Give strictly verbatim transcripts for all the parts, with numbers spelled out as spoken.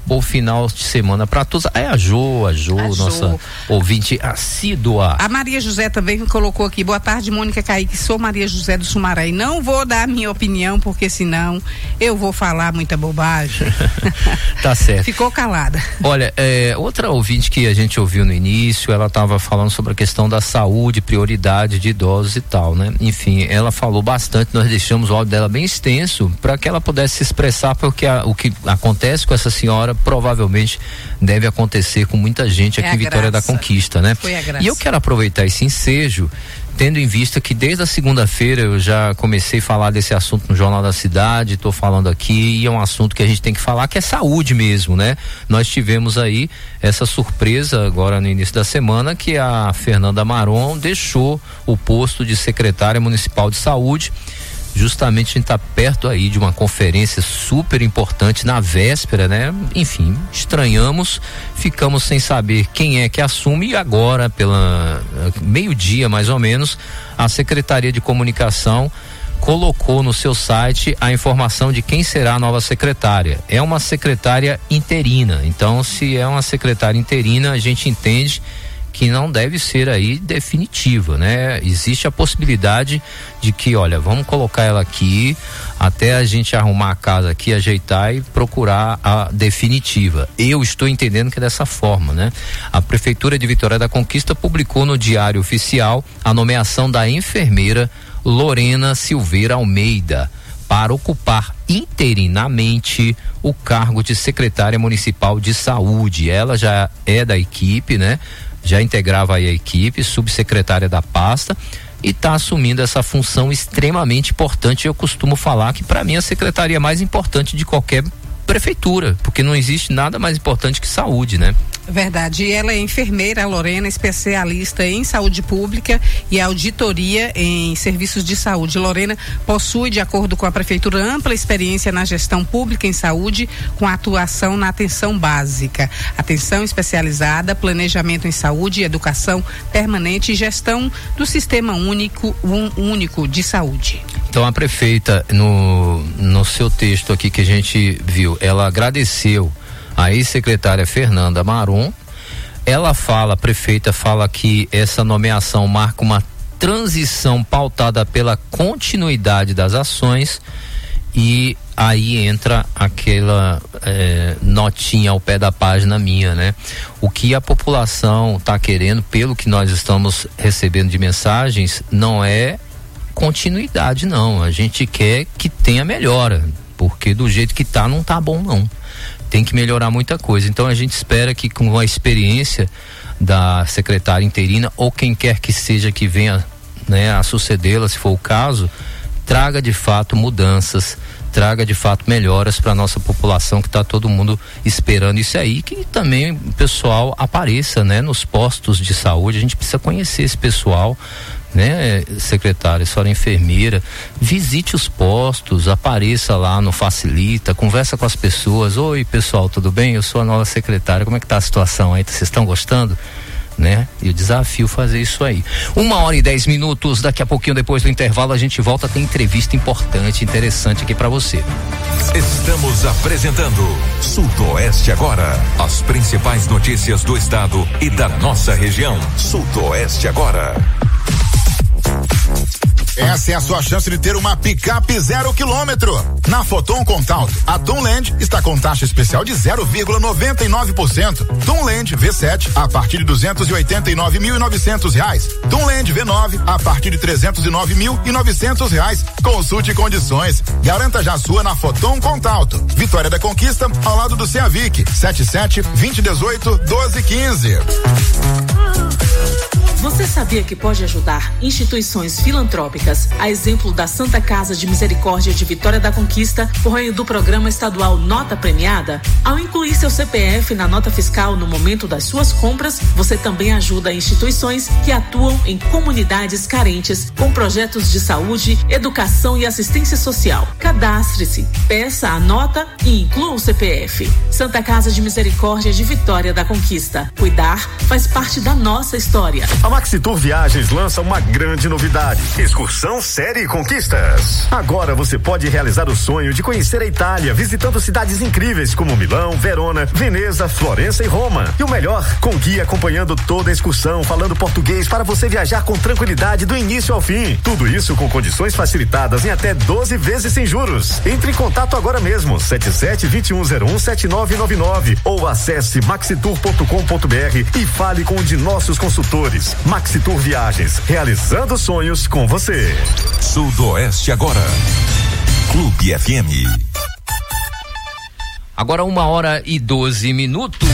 ou final de semana para todos. É a Jo, a Jo, a nossa Jo. Ouvinte assídua. A Maria José também me colocou aqui, boa tarde, Mônica Kaique, sou Maria José do Sumaré, não vou dar a minha opinião, porque senão eu vou falar muita bobagem. Tá certo. Ficou calada. Olha, é, outra ouvinte que a gente ouviu no início, ela estava falando sobre a questão da saúde, prioridade de idosos e tal, né? Enfim, ela falou bastante, nós deixamos o áudio dela bem extenso para que ela pudesse se expressar, porque a, o que acontece com essa senhora provavelmente deve acontecer com muita gente aqui em Vitória da Conquista, né? Foi a graça. E eu quero aproveitar esse ensejo, tendo em vista que desde a segunda-feira eu já comecei a falar desse assunto no Jornal da Cidade, estou falando aqui, e é um assunto que a gente tem que falar, que é saúde mesmo, né? Nós tivemos aí essa surpresa agora no início da semana, que a Fernanda Maron deixou o posto de secretária municipal de saúde. Justamente a gente está perto aí de uma conferência super importante na véspera, né? Enfim, estranhamos, ficamos sem saber quem é que assume, e agora, pela meio-dia mais ou menos, a Secretaria de Comunicação colocou no seu site a informação de quem será a nova secretária. É uma secretária interina, então se é uma secretária interina, a gente entende que não deve ser aí definitiva, né? Existe a possibilidade de que, olha, vamos colocar ela aqui até a gente arrumar a casa aqui, ajeitar e procurar a definitiva. Eu estou entendendo que é dessa forma, né? A Prefeitura de Vitória da Conquista publicou no Diário Oficial a nomeação da enfermeira Lorena Silveira Almeida para ocupar interinamente o cargo de secretária municipal de saúde. Ela já é da equipe, né? Já integrava aí a equipe, subsecretária da pasta, e está assumindo essa função extremamente importante. Eu costumo falar que para mim é a secretaria mais importante de qualquer prefeitura, porque não existe nada mais importante que saúde, né? Verdade, e ela é enfermeira, a Lorena, especialista em saúde pública e auditoria em serviços de saúde. Lorena possui, de acordo com a prefeitura, ampla experiência na gestão pública em saúde, com atuação na atenção básica, atenção especializada, planejamento em saúde, educação permanente e gestão do sistema único, um, único de saúde. Então a prefeita, no, no seu texto aqui que a gente viu, ela agradeceu a ex-secretária Fernanda Maron. Ela fala, a prefeita fala que essa nomeação marca uma transição pautada pela continuidade das ações, e aí entra aquela é, notinha ao pé da página minha, né? O que a população está querendo, pelo que nós estamos recebendo de mensagens, não é continuidade, não. A gente quer que tenha melhora, porque do jeito que tá, não tá bom, não. Tem que melhorar muita coisa. Então a gente espera que, com a experiência da secretária interina, ou quem quer que seja que venha, né, a sucedê-la, se for o caso, traga de fato mudanças, traga de fato melhoras para nossa população, que está todo mundo esperando isso aí, que também o pessoal apareça, né, nos postos de saúde. A gente precisa conhecer esse pessoal, né, secretária, a senhora enfermeira, visite os postos, apareça lá no Facilita, conversa com as pessoas. Oi, pessoal, tudo bem? Eu sou a nova secretária, como é que tá a situação aí? Vocês estão gostando? Né? E o desafio fazer isso aí. Uma hora e dez minutos, daqui a pouquinho, depois do intervalo, a gente volta, tem entrevista importante, interessante aqui para você. Estamos apresentando Sudoeste Agora, as principais notícias do estado e da nossa região. Sudoeste Agora. Essa é a sua chance de ter uma picape zero quilômetro. Na Foton Contaut, a Tunland está com taxa especial de zero vírgula noventa e nove por cento. Tunland V sete a partir de duzentos e oitenta e nove mil e novecentos reais. Tunland V nove a partir de trezentos e nove mil e novecentos reais. Consulte condições. Garanta já a sua na Foton Contaut. Vitória da Conquista, ao lado do Ceavic. sete sete, vinte e dezoito, doze, quinze. Você sabia que pode ajudar instituições filantrópicas, a exemplo da Santa Casa de Misericórdia de Vitória da Conquista, por meio do programa estadual Nota Premiada? Ao incluir seu C P F na nota fiscal no momento das suas compras, você também ajuda instituições que atuam em comunidades carentes com projetos de saúde, educação e assistência social. Cadastre-se, peça a nota e inclua o C P F. Santa Casa de Misericórdia de Vitória da Conquista. Cuidar faz parte da nossa história. A Maxitur Viagens lança uma grande novidade: Excursão Série Conquistas. Agora você pode realizar o sonho de conhecer a Itália, visitando cidades incríveis como Milão, Verona, Veneza, Florença e Roma. E o melhor, com guia acompanhando toda a excursão, falando português para você viajar com tranquilidade do início ao fim. Tudo isso com condições facilitadas em até doze vezes sem juros. Entre em contato agora mesmo, sete sete, dois um zero um, sete nove nove nove, ou acesse maxitur ponto com ponto br e fale com um de nossos consultores. Maxitur Viagens, realizando sonhos com você. Sudoeste agora. Clube F M. Agora uma hora e doze minutos.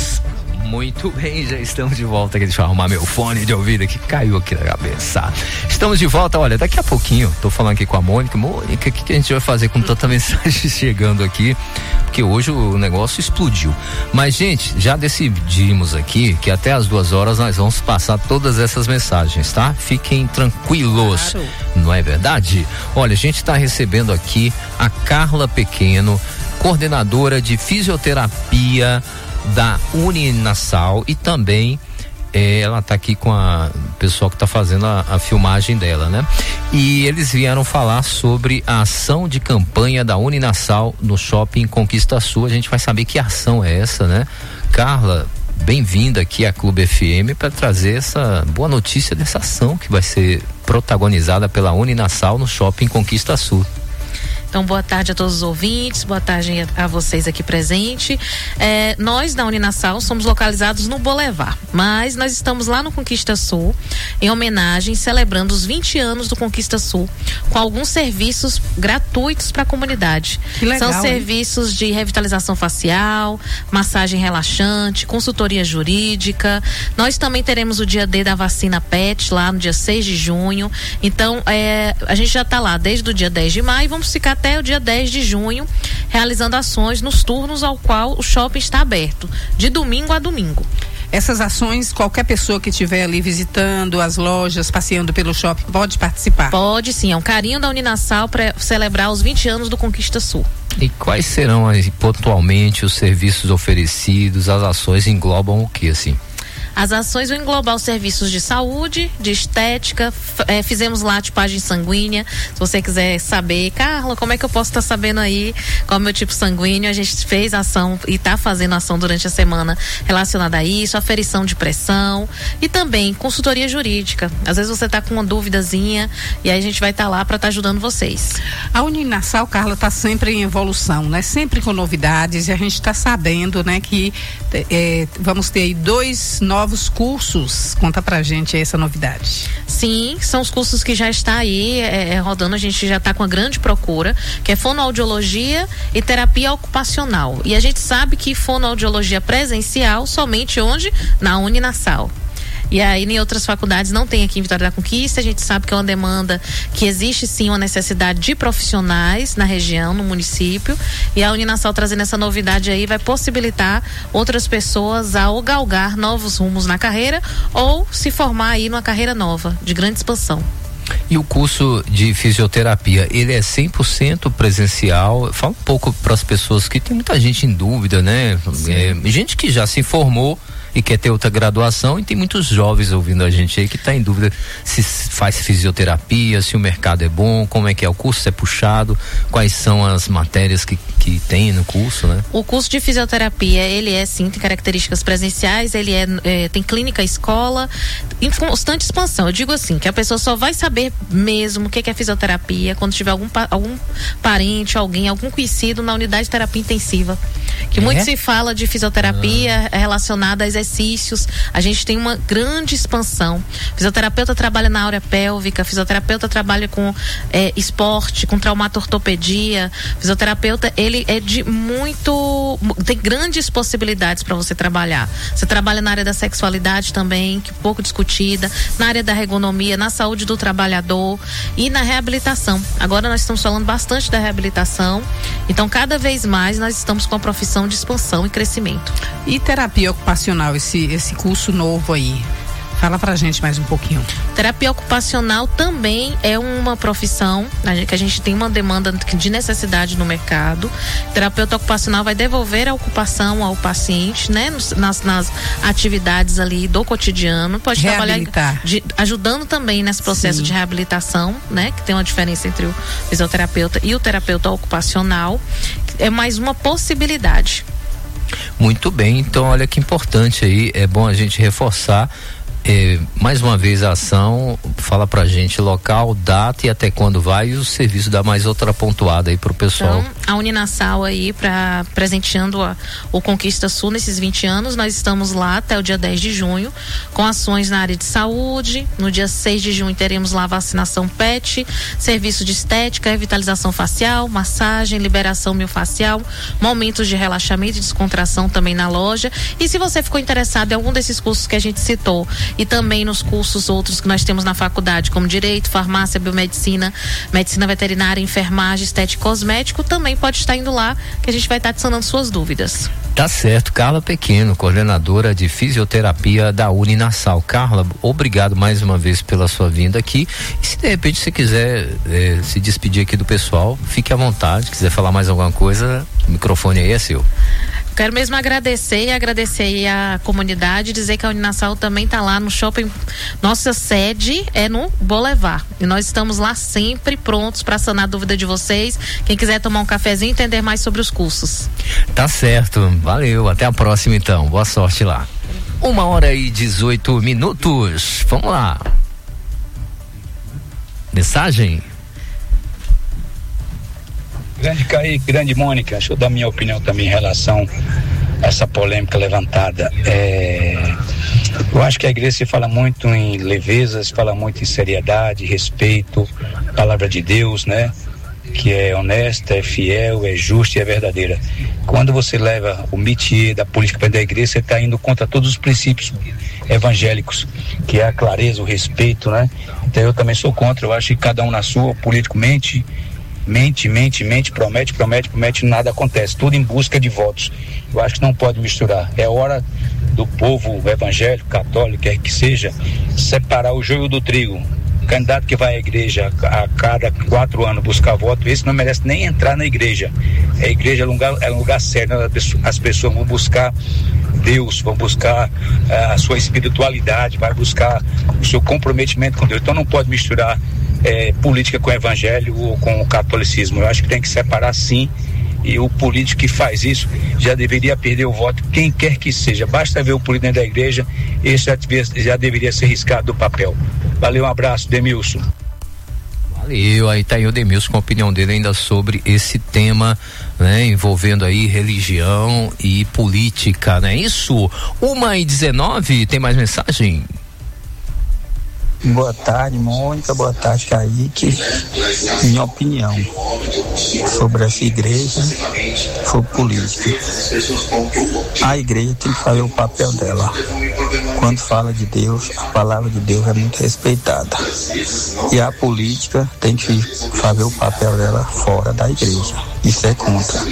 Muito bem, já estamos de volta aqui. Deixa eu arrumar meu fone de ouvido que caiu aqui na cabeça. Estamos de volta, olha, daqui a pouquinho, tô falando aqui com a Mônica. Mônica, o que, que a gente vai fazer com tanta mensagem chegando aqui? Porque hoje o negócio explodiu. Mas, gente, já decidimos aqui que até as duas horas nós vamos passar todas essas mensagens, tá? Fiquem tranquilos. Claro. Não é verdade? Olha, a gente tá recebendo aqui a Carla Pequeno, coordenadora de fisioterapia da Uninasal, e também eh, ela está aqui com a pessoal que está fazendo a, a filmagem dela, né? E eles vieram falar sobre a ação de campanha da Uninasal no Shopping Conquista Sul. A gente vai saber que ação é essa, né? Carla, bem-vinda aqui à Clube F M para trazer essa boa notícia dessa ação que vai ser protagonizada pela Uninasal no Shopping Conquista Sul. Então, boa tarde a todos os ouvintes, boa tarde a, a vocês aqui presentes. É, nós da Uninasal somos localizados no Boulevard, mas nós estamos lá no Conquista Sul, em homenagem, celebrando os vinte anos do Conquista Sul, com alguns serviços gratuitos para a comunidade. Que legal, São serviços hein? de revitalização facial, massagem relaxante, consultoria jurídica. Nós também teremos o dia D da vacina P E T lá no dia seis de junho. Então, é, a gente já está lá desde o dia dez de maio e vamos ficar até o dia dez de junho, realizando ações nos turnos ao qual o shopping está aberto, de domingo a domingo. Essas ações, qualquer pessoa que estiver ali visitando as lojas, passeando pelo shopping, pode participar? Pode sim, é um carinho da Uninasal para celebrar os vinte anos do Conquista Sul. E quais serão aí, pontualmente, os serviços oferecidos? As ações englobam o que, assim? As ações vão englobar os serviços de saúde, de estética, é, fizemos lá a tipagem sanguínea. Se você quiser saber, Carla, como é que eu posso estar tá sabendo aí qual é o meu tipo sanguíneo? A gente fez ação e está fazendo ação durante a semana relacionada a isso, aferição de pressão e também consultoria jurídica. Às vezes você está com uma duvidazinha e aí a gente vai estar tá lá para estar tá ajudando vocês. A Uninasal, Carla, está sempre em evolução, né? Sempre com novidades, e a gente está sabendo, né, que é, vamos ter aí dois novos novos cursos. Conta pra gente essa novidade. Sim, são os cursos que já está aí é, rodando, a gente já está com uma grande procura, que é fonoaudiologia e terapia ocupacional. E a gente sabe que fonoaudiologia presencial somente onde? Na Uninasal. E aí em outras faculdades não tem aqui em Vitória da Conquista. A gente sabe que é uma demanda, que existe sim uma necessidade de profissionais na região, no município, e a Uninasal trazendo essa novidade aí vai possibilitar outras pessoas a ou galgar novos rumos na carreira ou se formar aí numa carreira nova, de grande expansão. E o curso de fisioterapia, ele é cem por cento presencial? Fala um pouco para as pessoas, que tem muita gente em dúvida, né? É, gente que já se formou e quer ter outra graduação, e tem muitos jovens ouvindo a gente aí que está em dúvida se faz fisioterapia, se o mercado é bom, como é que é o curso, se é puxado, quais são as matérias que, que tem no curso, né? O curso de fisioterapia, ele é sim, tem características presenciais, ele é, é tem clínica escola, em constante expansão. Eu digo assim, que a pessoa só vai saber mesmo o que, que é fisioterapia quando tiver algum, algum parente, alguém, algum conhecido na unidade de terapia intensiva. Que é? Muito se fala de fisioterapia ah. relacionada a exercícios. A gente tem uma grande expansão. Fisioterapeuta trabalha na área pélvica, fisioterapeuta trabalha com é, esporte, com traumatortopedia. Fisioterapeuta, ele é de muito, tem grandes possibilidades para você trabalhar. Você trabalha na área da sexualidade também, que é pouco discutida, na área da ergonomia, na saúde do trabalhador e na reabilitação. Agora nós estamos falando bastante da reabilitação, então cada vez mais nós estamos com a profissão de expansão e crescimento. E terapia ocupacional, esse, esse curso novo aí? Fala pra gente mais um pouquinho. Terapia ocupacional também é uma profissão que a gente tem uma demanda de necessidade no mercado. O terapeuta ocupacional vai devolver a ocupação ao paciente, né? Nas, nas atividades ali do cotidiano. Pode trabalhar de, ajudando também nesse processo Sim. de reabilitação, né? Que tem uma diferença entre o fisioterapeuta e o terapeuta ocupacional. É mais uma possibilidade. Muito bem, então olha que importante aí, é bom a gente reforçar. É, mais uma vez a ação, fala pra gente local, data e até quando vai, e o serviço dá mais outra pontuada aí pro pessoal. Então, a Uninasal aí, pra, presenteando a, o Conquista Sul nesses vinte anos, nós estamos lá até o dia dez de junho, com ações na área de saúde. No dia seis de junho teremos lá vacinação P E T, serviço de estética, revitalização facial, massagem, liberação miofascial, momentos de relaxamento e descontração também na loja. E se você ficou interessado em algum desses cursos que a gente citou, e também nos cursos outros que nós temos na faculdade, como Direito, Farmácia, Biomedicina, Medicina Veterinária, Enfermagem, Estética e Cosmético, também pode estar indo lá, que a gente vai estar sanando suas dúvidas. Tá certo, Carla Pequeno, coordenadora de fisioterapia da Uninasal. Carla, obrigado mais uma vez pela sua vinda aqui, e se de repente você quiser eh, se despedir aqui do pessoal, fique à vontade, quiser falar mais alguma coisa, o microfone aí é seu. Quero mesmo agradecer e agradecer a comunidade, dizer que a Uninasal também está lá no shopping. Nossa sede é no Boulevard e nós estamos lá sempre prontos para sanar a dúvida de vocês. Quem quiser tomar um cafezinho e entender mais sobre os cursos. Tá certo, valeu, até a próxima então, boa sorte lá. Uma hora e dezoito minutos, vamos lá. Mensagem? Grande Kaique, grande Mônica, deixa eu dar minha opinião também em relação a essa polêmica levantada. É, eu acho que a igreja se fala muito em leveza, se fala muito em seriedade, respeito, palavra de Deus, né? Que é honesta, é fiel, é justa e é verdadeira. Quando você leva o métier da política para da igreja, você está indo contra todos os princípios evangélicos, que é a clareza, o respeito, né? Então eu também sou contra, eu acho que cada um na sua, político mente, mente, mente, mente, promete, promete, promete, nada acontece, tudo em busca de votos. Eu acho que não pode misturar. É hora do povo evangélico, católico, quer que seja, separar o joio do trigo. O candidato que vai à igreja a cada quatro anos buscar voto, esse não merece nem entrar na igreja. A igreja é um lugar, é um lugar sério, as pessoas vão buscar Deus, vão buscar uh, a sua espiritualidade, vai buscar o seu comprometimento com Deus. Então não pode misturar É, política com o evangelho ou com o catolicismo. Eu acho que tem que separar sim, e o político que faz isso já deveria perder o voto, quem quer que seja. Basta ver o político dentro da igreja, esse já, já deveria ser riscado do papel. Valeu, um abraço, Demilson. Valeu, aí tá aí o Demilson com a opinião dele ainda sobre esse tema, né, envolvendo aí religião e política, né? Isso, uma e dezenove, tem mais mensagem? Boa tarde, Mônica. Boa tarde, Kaique. Minha opinião sobre essa igreja, sobre política. A igreja tem que fazer o papel dela. Quando fala de Deus, a palavra de Deus é muito respeitada. E a política tem que fazer o papel dela fora da igreja. Isso é contra.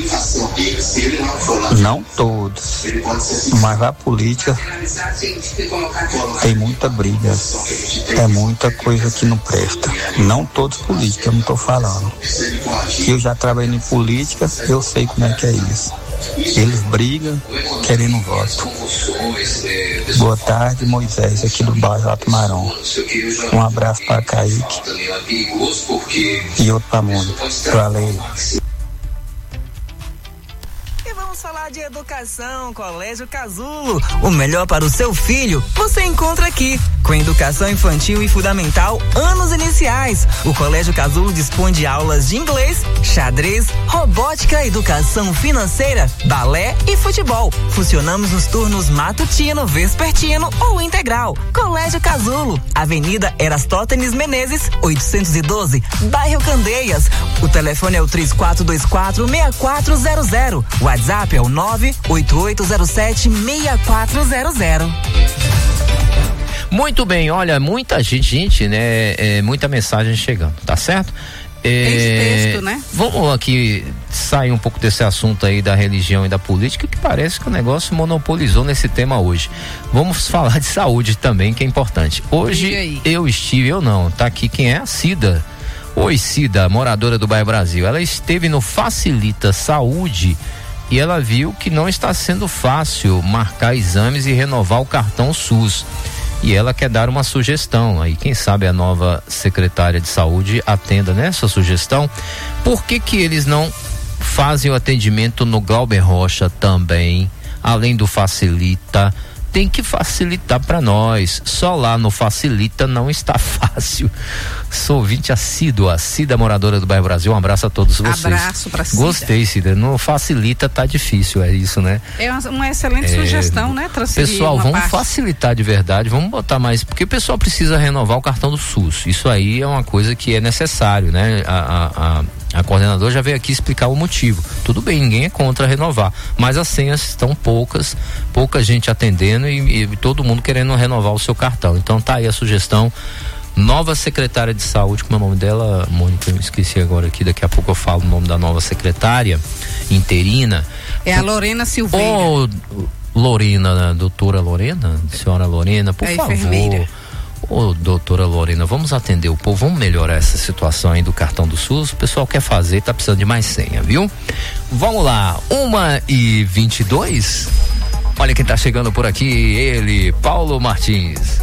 Não todos, mas a política tem muita briga. É muita coisa que não presta. Não todos políticos, eu não estou falando. Eu já trabalhei em política, eu sei como é que é isso. Eles brigam querendo voto. Boa tarde, Moisés, aqui do bairro Alto Marão. Um abraço para Kaique e outro para Mônica. Valeu. Vamos falar de educação. Colégio Casulo, o melhor para o seu filho você encontra aqui. Com educação infantil e fundamental, anos iniciais, o Colégio Casulo dispõe de aulas de inglês, xadrez, robótica, educação financeira, balé e futebol. Funcionamos nos turnos matutino, vespertino ou integral. Colégio Casulo, Avenida Erastótenes Menezes, oitocentos e doze, bairro Candeias. O telefone é o três quatro dois quatro, seis quatro zero zero. WhatsApp é o nove oito oito zero sete, seis quatro zero zero. Muito bem, olha, muita gente, gente, né, é, muita mensagem chegando, tá certo? É, texto, né? Vamos aqui sair um pouco desse assunto aí da religião e da política, que parece que o negócio monopolizou nesse tema hoje. Vamos falar de saúde também, que é importante. Hoje eu estive, eu não, tá aqui quem é a Cida. Oi, Cida, moradora do bairro Brasil. Ela esteve no Facilita Saúde e ela viu que não está sendo fácil marcar exames e renovar o cartão SUS. E ela quer dar uma sugestão aí, quem sabe a nova secretária de saúde atenda nessa sugestão. Por que que eles não fazem o atendimento no Glauber Rocha também, além do Facilita? Tem que facilitar para nós. Só lá no Facilita não está fácil. Sou ouvinte assídua, Cida, moradora do bairro Brasil. Um abraço a todos vocês. Abraço pra Cida. Gostei, Cida. No Facilita tá difícil, é isso, né? É uma, uma excelente é, sugestão, né? Transferir pessoal, uma vamos parte. facilitar de verdade, vamos botar mais, porque o pessoal precisa renovar o cartão do SUS. Isso aí é uma coisa que é necessário, né? A, a, a A coordenadora já veio aqui explicar o motivo. Tudo bem, ninguém é contra renovar, mas as senhas estão poucas, pouca gente atendendo e, e todo mundo querendo renovar o seu cartão. Então tá aí a sugestão. Nova secretária de saúde, como é o nome dela, Mônica, eu me esqueci agora aqui, daqui a pouco eu falo o nome da nova secretária interina. É a Lorena Silveira. Ô, Lorena, doutora Lorena, senhora Lorena, por é favor. Enfermeira. Ô, doutora Lorena, vamos atender o povo, vamos melhorar essa situação aí do cartão do SUS. O pessoal quer fazer, tá precisando de mais senha, viu? Vamos lá, uma e vinte e dois. Olha quem tá chegando por aqui, ele, Paulo Martins.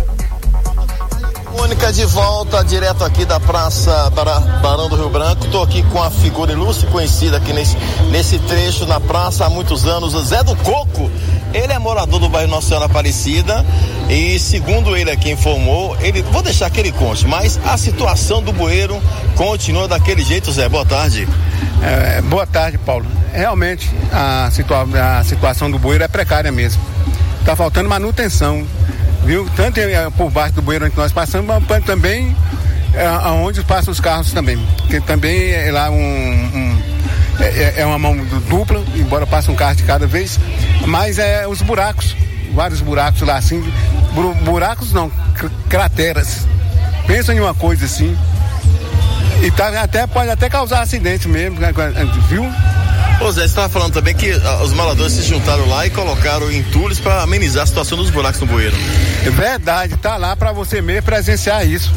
Mônica, de volta direto aqui da Praça Barão do Rio Branco. Tô aqui com a figura ilustre conhecida aqui nesse, nesse trecho na praça há muitos anos, o Zé do Coco. Ele é morador do bairro Nossa Senhora Aparecida e, segundo ele aqui informou, ele, vou deixar que ele conte, mas a situação do bueiro continua daquele jeito, Zé. Boa tarde. É, boa tarde, Paulo. Realmente a, situa a situação do bueiro é precária mesmo. Tá faltando manutenção, viu? Tanto é, por baixo do bueiro onde nós passamos, mas também é, aonde passam os carros também. Porque também é lá um, um é, é uma mão dupla, embora passe um carro de cada vez, mas é os buracos, vários buracos lá assim, buracos não, crateras. Pensa em uma coisa assim. E tá, até, pode até causar acidente mesmo, viu? Ô Zé, você estava falando também que ah, os moradores se juntaram lá e colocaram entulhos para amenizar a situação dos buracos no bueiro. É verdade, tá lá para você mesmo presenciar isso.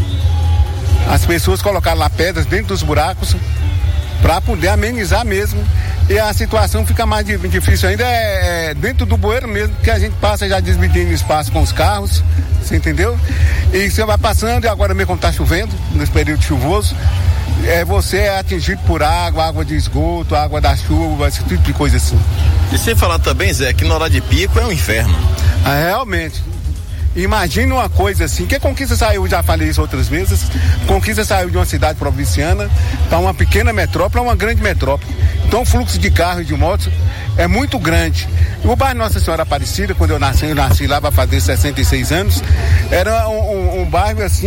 As pessoas colocaram lá pedras dentro dos buracos para poder amenizar mesmo. E a situação fica mais difícil ainda é, é dentro do bueiro mesmo, que a gente passa já dividindo espaço com os carros, você entendeu? E você vai passando, e agora mesmo como tá chovendo, nesse período chuvoso, é, você é atingido por água, água de esgoto, água da chuva, esse tipo de coisa assim. E sem falar também, Zé, que na hora de pico é um inferno. Ah, realmente. Imagine uma coisa assim, que a Conquista saiu, já falei isso outras vezes, Conquista saiu de uma cidade provinciana para uma pequena metrópole, uma grande metrópole. Então o fluxo de carros e de motos é muito grande. O bairro Nossa Senhora Aparecida, quando eu nasci, eu nasci lá para fazer sessenta e seis anos, era um, um, um bairro assim,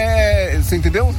é, você entendeu?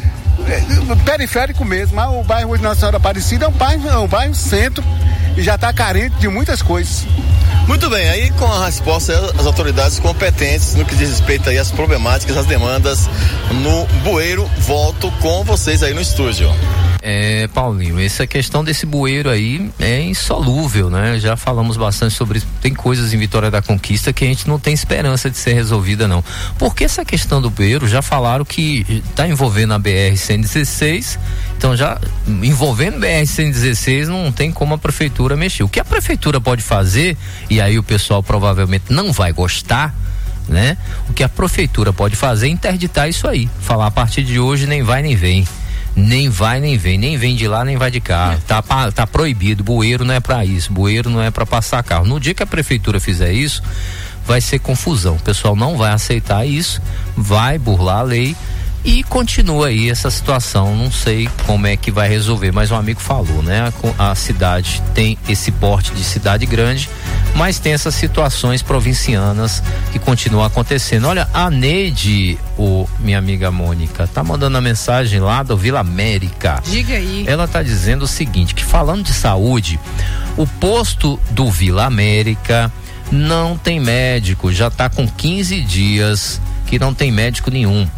É, periférico mesmo, mas o bairro de Nossa Senhora Aparecida é um bairro, é um bairro centro e já está carente de muitas coisas. Muito bem, aí com a resposta as autoridades competentes no que diz respeito aí às problemáticas, às demandas no bueiro, volto com vocês aí no estúdio. É, Paulinho, essa questão desse bueiro aí é insolúvel, né? Já falamos bastante sobre isso. Tem coisas em Vitória da Conquista que a gente não tem esperança de ser resolvida, não. Porque essa questão do bueiro, já falaram que está envolvendo a B R cento e dezesseis, então já envolvendo B R cento e dezesseis não tem como a prefeitura mexer. O que a prefeitura pode fazer, e aí o pessoal provavelmente não vai gostar, né? O que a prefeitura pode fazer é interditar isso aí. Falar a partir de hoje nem vai nem vem. Nem vai nem vem, nem vem de lá nem vai de cá, tá, tá proibido, bueiro não é pra isso, bueiro não é pra passar carro. No dia que a prefeitura fizer isso, vai ser confusão, o pessoal não vai aceitar isso, vai burlar a lei e continua aí essa situação. Não sei como é que vai resolver, mas um amigo falou, né? A, a cidade tem esse porte de cidade grande, mas tem essas situações provincianas que continuam acontecendo. Olha, a Neide, o, minha amiga Mônica, tá mandando a mensagem lá do Vila América. Diga aí. Ela tá dizendo o seguinte, que falando de saúde, o posto do Vila América não tem médico, já tá com quinze dias que não tem médico nenhum.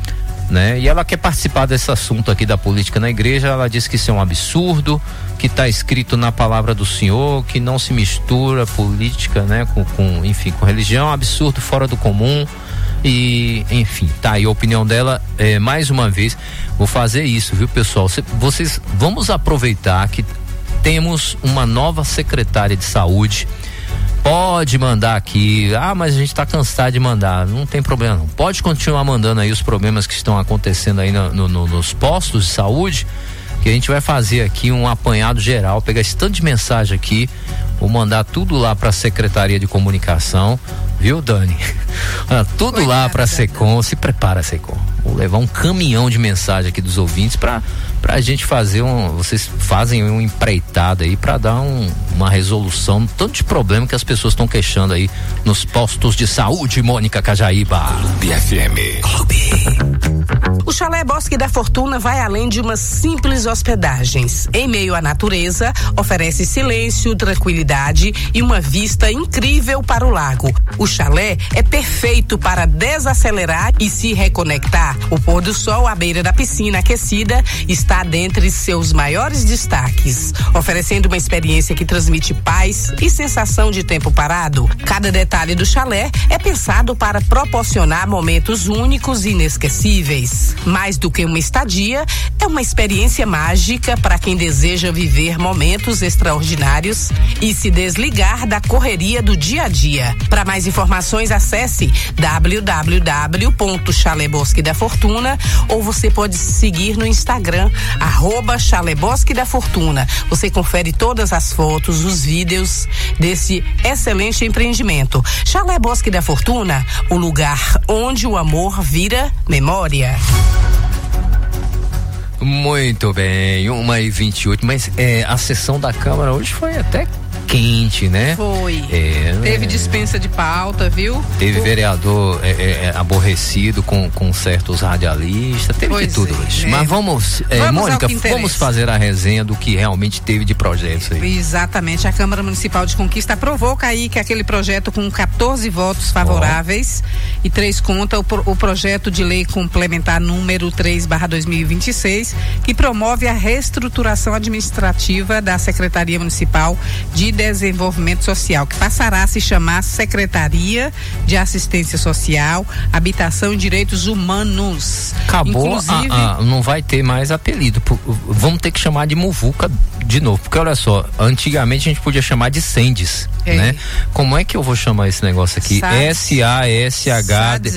né? E ela quer participar desse assunto aqui da política na igreja. Ela diz que isso é um absurdo, que está escrito na palavra do Senhor, que não se mistura política, né? Com, com, enfim, com religião, é um absurdo, fora do comum. E, enfim, tá aí a opinião dela. É, mais uma vez, vou fazer isso, viu, pessoal? Cê, vocês, vamos aproveitar que temos uma nova secretária de saúde. Pode mandar aqui, ah, mas a gente tá cansado de mandar, não tem problema não, pode continuar mandando aí os problemas que estão acontecendo aí no, no, nos postos de saúde, que a gente vai fazer aqui um apanhado geral, pegar esse tanto de mensagem aqui, vou mandar tudo lá pra Secretaria de Comunicação, viu, Dani? Tudo Foi lá nada, pra Secom, se prepara, Secom, vou levar um caminhão de mensagem aqui dos ouvintes pra pra gente fazer um, vocês fazem um empreitado aí pra dar um, uma resolução, tanto de problema que as pessoas estão queixando aí nos postos de saúde. Mônica Cajaíba. Clube F M. Clube. O Chalé Bosque da Fortuna vai além de umas simples hospedagens. Em meio à natureza, oferece silêncio, tranquilidade e uma vista incrível para o lago. O chalé é perfeito para desacelerar e se reconectar. O pôr do sol à beira da piscina aquecida está dentre seus maiores destaques, oferecendo uma experiência que transmite paz e sensação de tempo parado. Cada detalhe do chalé é pensado para proporcionar momentos únicos e inesquecíveis. Mais do que uma estadia, é uma experiência mágica para quem deseja viver momentos extraordinários e se desligar da correria do dia a dia. Para mais informações, acesse w w w ponto chalé bosque da fortuna ou você pode seguir no Instagram arroba Chalé Bosque da Fortuna. Você confere todas as fotos, os vídeos desse excelente empreendimento. Chalé Bosque da Fortuna, o lugar onde o amor vira memória. Muito bem, uma e vinte e oito, mas é, a sessão da Câmara hoje foi até quente, né? Foi. É, Teve dispensa de pauta, viu? Teve o... vereador é, é, aborrecido com, com certos radialistas, teve pois de tudo é, hoje. né? Mas vamos, é, vamos Mônica, vamos fazer a resenha do que realmente teve de projetos aí. Exatamente, a Câmara Municipal de Conquista aprovou, Kaique, aquele projeto com quatorze votos favoráveis oh. e três contra, o, o projeto de lei complementar número três barra dois mil e vinte e seis, que promove a reestruturação administrativa da Secretaria Municipal de Desenvolvimento Social, que passará a se chamar Secretaria de Assistência Social, Habitação e Direitos Humanos. Acabou, Inclusive, a, a, não vai ter mais apelido, vamos ter que chamar de Muvuca de novo, porque olha só, antigamente a gente podia chamar de Sendes, é. né? Como é que eu vou chamar esse negócio aqui? S A S H D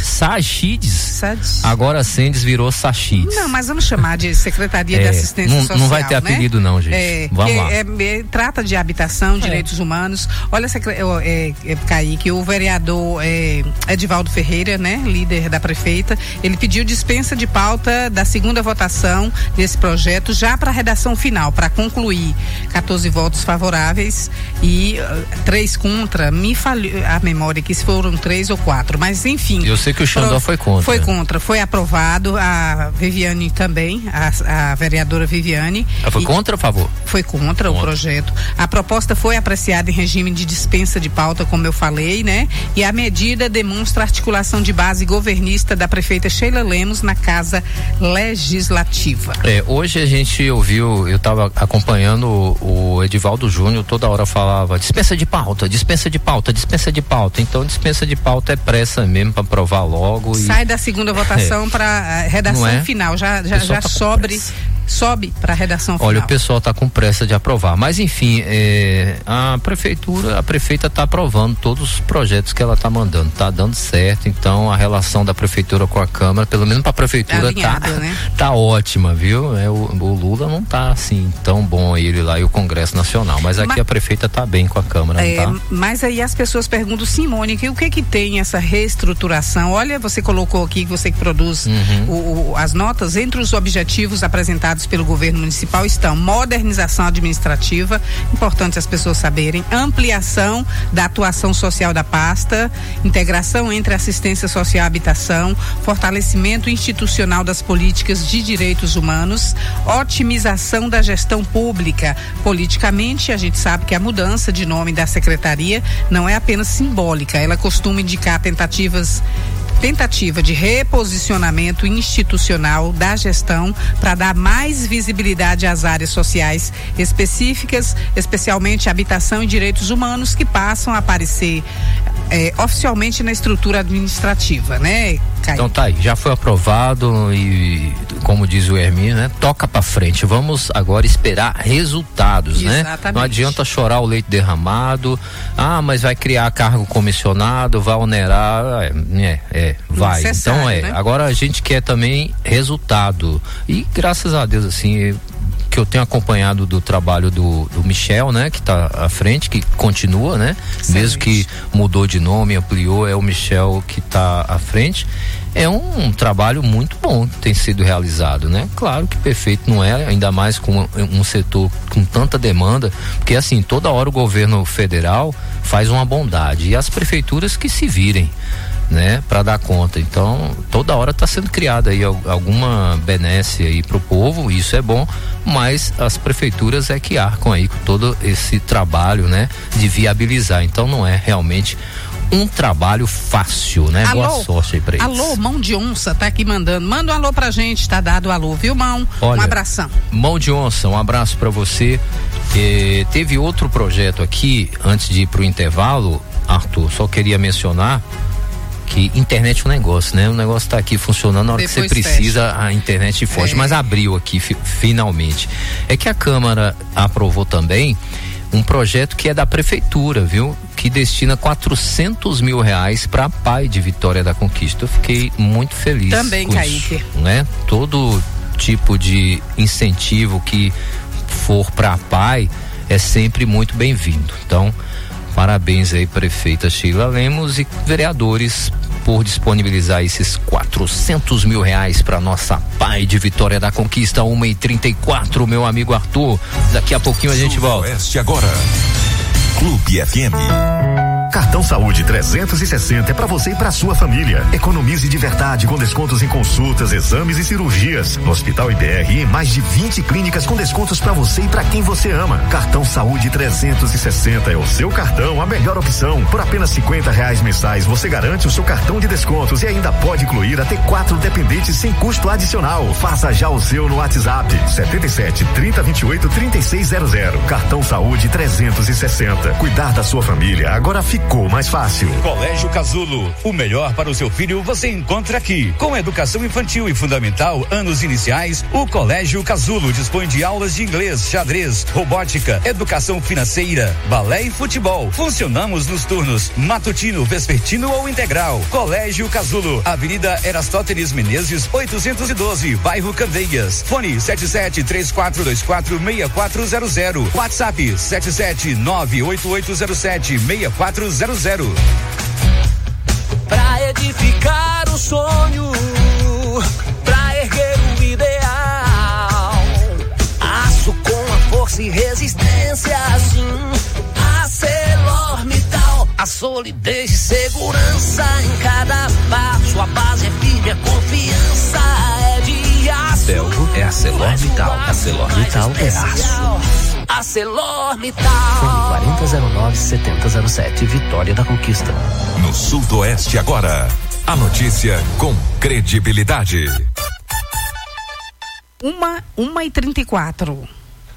Sachides. Agora Sendes virou Sachides. Não, mas vamos chamar de Secretaria é, de Assistência não, Social, não vai ter né? apelido não, gente. É, vamos lá. É, é, trata de habitação, direitos é. humanos. Olha, é, é, Kaique, o vereador é, Edivaldo Ferreira, né, líder da prefeita, ele pediu dispensa de pauta da segunda votação desse projeto já para a redação final, para concluir. quatorze votos favoráveis e uh, três contra. Me falhou a memória que se foram três ou quatro, mas enfim. Eu sei que o Xandó pro, foi contra. Foi contra, foi aprovado. A Viviane também, a, a vereadora Viviane. Ela foi e, contra ou a favor? Foi contra, contra o projeto. A proposta foi apreciada em regime de dispensa de pauta, como eu falei, né? E a medida demonstra a articulação de base governista da prefeita Sheila Lemos na Casa Legislativa. É, hoje a gente ouviu, eu estava acompanhando o, o Edivaldo Júnior, toda hora falava dispensa de pauta, dispensa de pauta, dispensa de pauta. Então dispensa de pauta é pressa mesmo para aprovar logo. Sai e... da segunda votação é. para redação é? final, já, já, já tá sobre. Sobe para a redação final. Olha, o pessoal está com pressa de aprovar, mas enfim, é, a prefeitura, a prefeita está aprovando todos os projetos que ela está mandando, está dando certo, então a relação da prefeitura com a Câmara, pelo menos para a prefeitura, Alinhada, tá, né? tá ótima, viu? É, o, o Lula não tá assim tão bom ele lá e o Congresso Nacional, mas aqui mas, a prefeita tá bem com a Câmara, é, não tá? Mas aí as pessoas perguntam, sim, Mônica, o que que tem essa reestruturação? Olha, você colocou aqui, você que produz uhum. o, o, as notas, entre os objetivos apresentados pelo governo municipal estão modernização administrativa, importante as pessoas saberem, ampliação da atuação social da pasta, integração entre assistência social e habitação, fortalecimento institucional das políticas de direitos humanos, otimização da gestão pública. Politicamente, a gente sabe que a mudança de nome da secretaria não é apenas simbólica, ela costuma indicar tentativas tentativa de reposicionamento institucional da gestão para dar mais visibilidade às áreas sociais específicas, especialmente habitação e direitos humanos, que passam a aparecer é, oficialmente na estrutura administrativa, né, Caio? Então tá aí, já foi aprovado e, como diz o Hermínio, né, toca pra frente. Vamos agora esperar resultados, Exatamente. né? Não adianta chorar o leite derramado. Ah, mas vai criar cargo comissionado, vai onerar, é, é vai. Então é, né? Agora a gente quer também resultado. E graças a Deus, assim, que eu tenho acompanhado do trabalho do, do Michel, né, que está à frente, que continua, né, Excelente. Mesmo que mudou de nome, ampliou, é o Michel que está à frente. É um, um trabalho muito bom que tem sido realizado, né? Claro que perfeito não é, ainda mais com um, um setor com tanta demanda, porque assim, toda hora o governo federal faz uma bondade e as prefeituras que se virem, né, para dar conta. Então, toda hora está sendo criada aí alguma benesse aí pro povo, isso é bom, mas as prefeituras é que arcam aí com todo esse trabalho, né, de viabilizar. Então, não é realmente um trabalho fácil, né? Alô, boa sorte aí pra eles. Alô, Mão de Onça tá aqui mandando. Manda um alô pra gente, tá dado o alô, viu, Mão? Olha, um abração. Mão de Onça, um abraço pra você. Eh, teve outro projeto aqui, antes de ir pro intervalo, Arthur, só queria mencionar que internet é um negócio, né? O negócio tá aqui funcionando, na hora Depois que você precisa, fecha. A internet foge, é. Mas abriu aqui, fi, finalmente. É que a Câmara aprovou também um projeto que é da prefeitura, viu? Que destina quatrocentos mil reais para a P A I de Vitória da Conquista. Eu fiquei muito feliz. Também, com Kaique. Isso, né? Todo tipo de incentivo que for para a P A I é sempre muito bem-vindo. Então, parabéns aí, prefeita Sheila Lemos e vereadores, por disponibilizar esses quatrocentos mil reais para nossa P A I de Vitória da Conquista. Uma e trinta e quatro, meu amigo Arthur. Daqui a pouquinho a gente volta. Oeste agora. Clube F M. Cartão Saúde trezentos e sessenta é para você e para sua família. Economize de verdade com descontos em consultas, exames e cirurgias. No Hospital I B R e em mais de vinte clínicas com descontos para você e para quem você ama. Cartão Saúde trezentos e sessenta é o seu cartão, a melhor opção. Por apenas cinquenta reais mensais você garante o seu cartão de descontos e ainda pode incluir até quatro dependentes sem custo adicional. Faça já o seu no WhatsApp setenta e sete, trinta, vinte e oito, trinta e seis zero zero. Cartão Saúde trezentos e sessenta. Cuidar da sua família agora fica Ficou mais fácil. Colégio Casulo, o melhor para o seu filho você encontra aqui. Com educação infantil e fundamental, anos iniciais, o Colégio Casulo dispõe de aulas de inglês, xadrez, robótica, educação financeira, balé e futebol. Funcionamos nos turnos matutino, vespertino ou integral. Colégio Casulo, Avenida Erastótenes Menezes, oitocentos e doze, bairro Candeias. Fone sete sete três quatro dois quatro seis quatro zero zero. WhatsApp sete sete nove oito oito zero sete seis quatro zero zero. Pra edificar o sonho, pra erguer o ideal, aço com a força e resistência, assim, ArcelorMittal, a solidez e segurança em cada passo, a base é firme, a confiança é de aço. Belgo é ArcelorMittal, ArcelorMittal é aço. ArcelorMittal. Fone quarenta zero nove, setenta zero sete, Vitória da Conquista. No Sudoeste agora, a notícia com credibilidade. Uma, uma e trinta e quatro.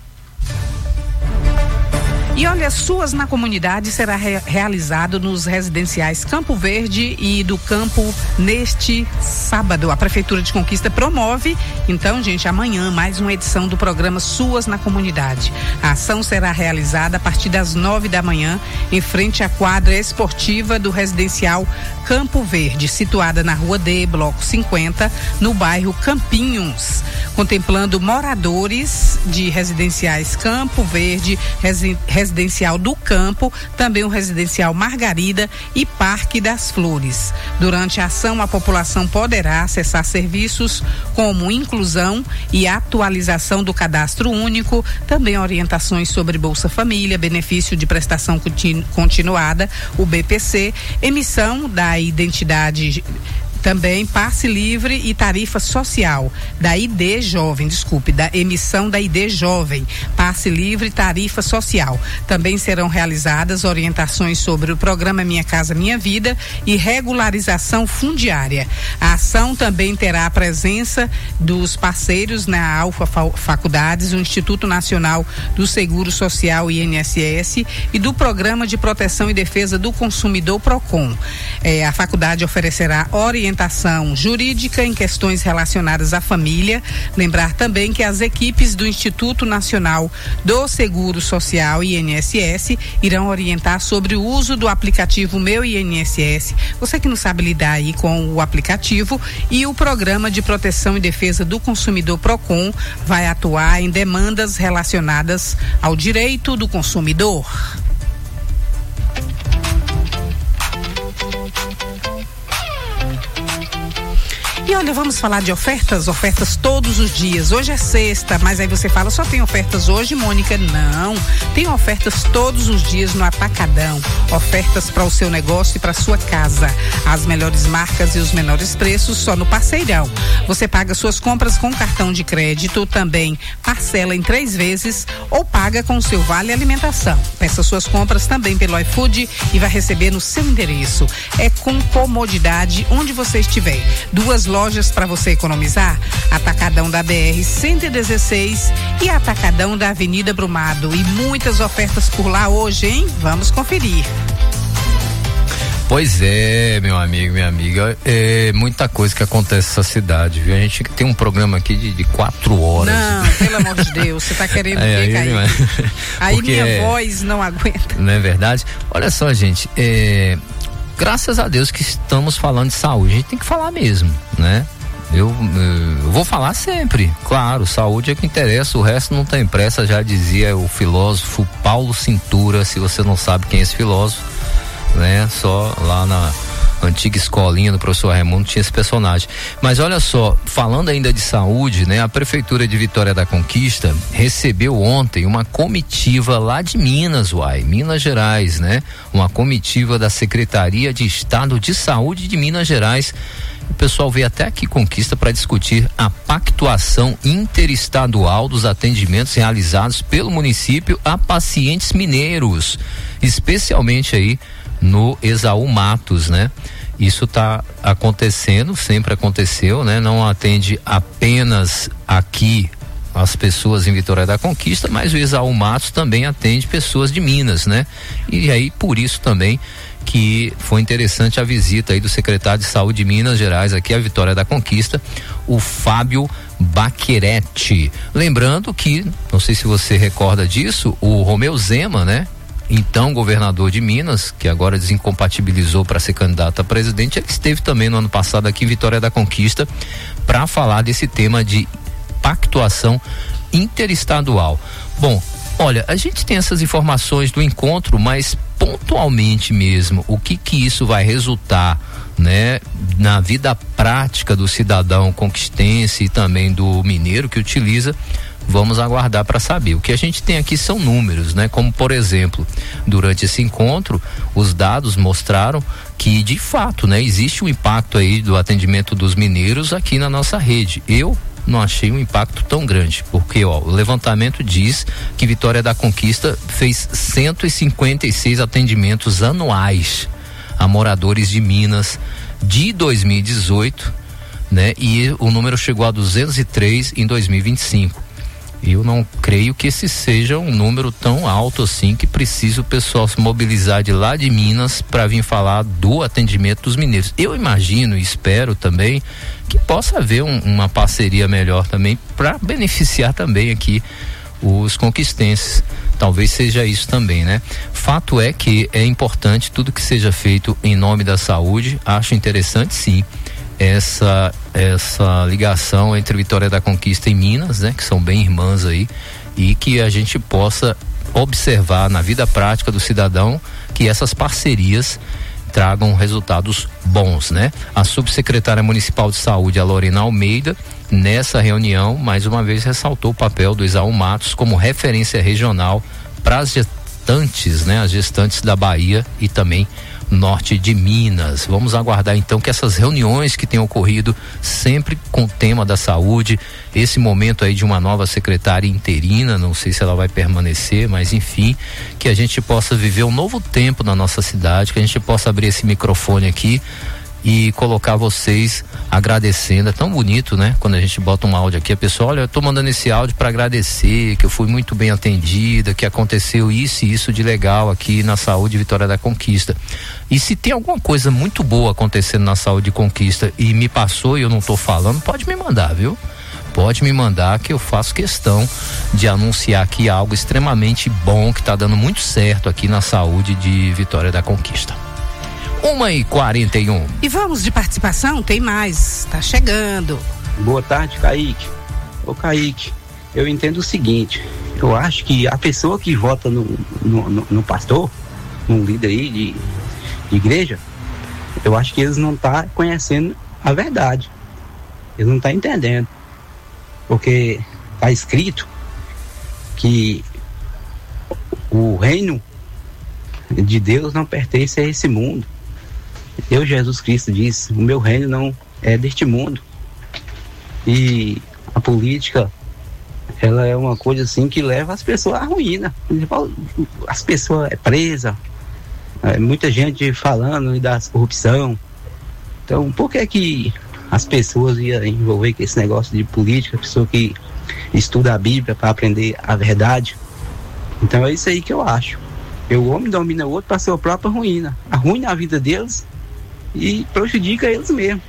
E olha, Suas na Comunidade será re- realizado nos residenciais Campo Verde e do Campo neste sábado. A Prefeitura de Conquista promove, então, gente, amanhã mais uma edição do programa Suas na Comunidade. A ação será realizada a partir das nove da manhã em frente à quadra esportiva do residencial Campo Verde, situada na Rua D, Bloco cinquenta, no bairro Campinhos, contemplando moradores de residenciais Campo Verde, resi- Residencial do Campo, também o Residencial Margarida e Parque das Flores. Durante a ação, a população poderá acessar serviços como inclusão e atualização do cadastro único, também orientações sobre Bolsa Família, benefício de prestação continu- continuada, o B P C, emissão da identidade Também passe livre e tarifa social da I D Jovem, desculpe, da emissão da I D Jovem, passe livre e tarifa social. Também serão realizadas orientações sobre o programa Minha Casa Minha Vida e regularização fundiária. A ação também terá a presença dos parceiros na Alfa Faculdades, o Instituto Nacional do Seguro Social I N S S e do Programa de Proteção e Defesa do Consumidor PROCON. É, a faculdade oferecerá orientação jurídica em questões relacionadas à família. Lembrar também que as equipes do Instituto Nacional do Seguro Social I N S S irão orientar sobre o uso do aplicativo Meu I N S S. Você que não sabe lidar aí com o aplicativo, e o Programa de Proteção e Defesa do Consumidor PROCON vai atuar em demandas relacionadas ao direito do consumidor. E olha, vamos falar de ofertas, ofertas todos os dias. Hoje é sexta, mas aí você fala, só tem ofertas hoje, Mônica? Não, tem ofertas todos os dias no Atacadão. Ofertas para o seu negócio e para sua casa. As melhores marcas e os menores preços só no Parceirão. Você paga suas compras com cartão de crédito, também parcela em três vezes ou paga com o seu Vale Alimentação. Peça suas compras também pelo iFood e vai receber no seu endereço. É com comodidade onde você estiver. Duas lojas lojas para você economizar, Atacadão da B R cento e dezesseis e Atacadão da Avenida Brumado, e muitas ofertas por lá hoje, hein? Vamos conferir. Pois é, meu amigo, minha amiga, é muita coisa que acontece nessa cidade, viu? A gente tem um programa aqui de, de quatro horas. Não, pelo amor de Deus, você tá querendo é, ver, aí, Caí? Aí minha é, voz não aguenta. Não é verdade? Olha só, gente, é... graças a Deus que estamos falando de saúde, a gente tem que falar mesmo, né? Eu, eu vou falar sempre, claro, saúde é que interessa, o resto não tem pressa, já dizia o filósofo Paulo Cintura. Se você não sabe quem é esse filósofo, né? Só lá na antiga escolinha do professor Raimundo tinha esse personagem. Mas olha só, falando ainda de saúde, né? A Prefeitura de Vitória da Conquista recebeu ontem uma comitiva lá de Minas, uai, Minas Gerais, né? Uma comitiva da Secretaria de Estado de Saúde de Minas Gerais. O pessoal veio até aqui Conquista para discutir a pactuação interestadual dos atendimentos realizados pelo município a pacientes mineiros, especialmente aí no Esaú Matos, né? Isso está acontecendo, sempre aconteceu, né? Não atende apenas aqui as pessoas em Vitória da Conquista, mas o Esaú Matos também atende pessoas de Minas, né? E aí, por isso também que foi interessante a visita aí do secretário de Saúde de Minas Gerais aqui a Vitória da Conquista, o Fábio Baquerete. Lembrando que, não sei se você recorda disso, o Romeu Zema, né? Então governador de Minas, que agora desincompatibilizou para ser candidato a presidente, ele esteve também no ano passado aqui em Vitória da Conquista para falar desse tema de pactuação interestadual. Bom, olha, a gente tem essas informações do encontro, mas pontualmente mesmo, o que que isso vai resultar, né, na vida prática do cidadão conquistense e também do mineiro que utiliza, vamos aguardar para saber. O que a gente tem aqui são números, né? Como, por exemplo, durante esse encontro, os dados mostraram que, de fato, né, existe um impacto aí do atendimento dos mineiros aqui na nossa rede. Eu não achei um impacto tão grande, porque ó, o levantamento diz que Vitória da Conquista fez cento e cinquenta e seis atendimentos anuais a moradores de Minas de dois mil e dezoito, né? E o número chegou a duzentos e três em dois mil e vinte e cinco. Eu não creio que esse seja um número tão alto assim que precisa o pessoal se mobilizar de lá de Minas para vir falar do atendimento dos mineiros. Eu imagino e espero também que possa haver um, uma parceria melhor também para beneficiar também aqui os conquistenses. Talvez seja isso também, né? Fato é que é importante tudo que seja feito em nome da saúde. Acho interessante, sim, essa essa ligação entre Vitória da Conquista e Minas, né, que são bem irmãs aí, e que a gente possa observar na vida prática do cidadão que essas parcerias tragam resultados bons, né? A subsecretária municipal de saúde, a Lorena Almeida, nessa reunião, mais uma vez ressaltou o papel do Esaú Matos como referência regional para as gestantes, né? As gestantes da Bahia e também norte de Minas. Vamos aguardar então que essas reuniões que têm ocorrido sempre com o tema da saúde, esse momento aí de uma nova secretária interina, não sei se ela vai permanecer, mas enfim, que a gente possa viver um novo tempo na nossa cidade, que a gente possa abrir esse microfone aqui e colocar vocês agradecendo. É tão bonito, né? Quando a gente bota um áudio aqui, a pessoa, olha, eu tô mandando esse áudio para agradecer, que eu fui muito bem atendida, que aconteceu isso e isso de legal aqui na Saúde Vitória da Conquista. E se tem alguma coisa muito boa acontecendo na Saúde Conquista e me passou e eu não tô falando, pode me mandar, viu? Pode me mandar, que eu faço questão de anunciar aqui algo extremamente bom que tá dando muito certo aqui na Saúde de Vitória da Conquista. uma e quarenta e um. E vamos de participação? Tem mais, tá chegando. Boa tarde, Kaique. Ô Kaique, eu entendo o seguinte, eu acho que a pessoa que vota no, no, no, no pastor, num líder aí de, de igreja, eu acho que eles não tá conhecendo a verdade. Eles não tá entendendo. Porque tá escrito que o reino de Deus não pertence a esse mundo. Deus, Jesus Cristo, disse: o meu reino não é deste mundo. E a política, ela é uma coisa assim que leva as pessoas à ruína. As pessoas é presa, é, muita gente falando da corrupção. Então, por que que as pessoas iam envolver com esse negócio de política? Pessoa que estuda a Bíblia para aprender a verdade. Então é isso aí que eu acho. O homem domina o outro para sua própria ruína. Arruina a vida deles e prejudica eles mesmos.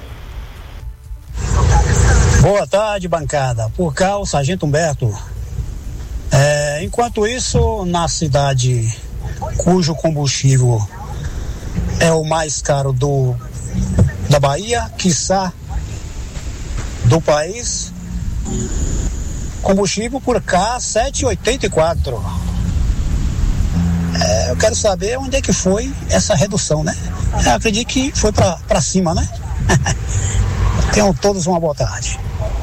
Boa tarde, bancada. Por cá, o Sargento Humberto. É, enquanto isso, na cidade cujo combustível é o mais caro do, da Bahia, quiçá do país, combustível por cá sete reais e oitenta e quatro centavos. É, eu quero saber onde é que foi essa redução, né? Eu acredito que foi para cima, né? Tenham todos uma boa tarde.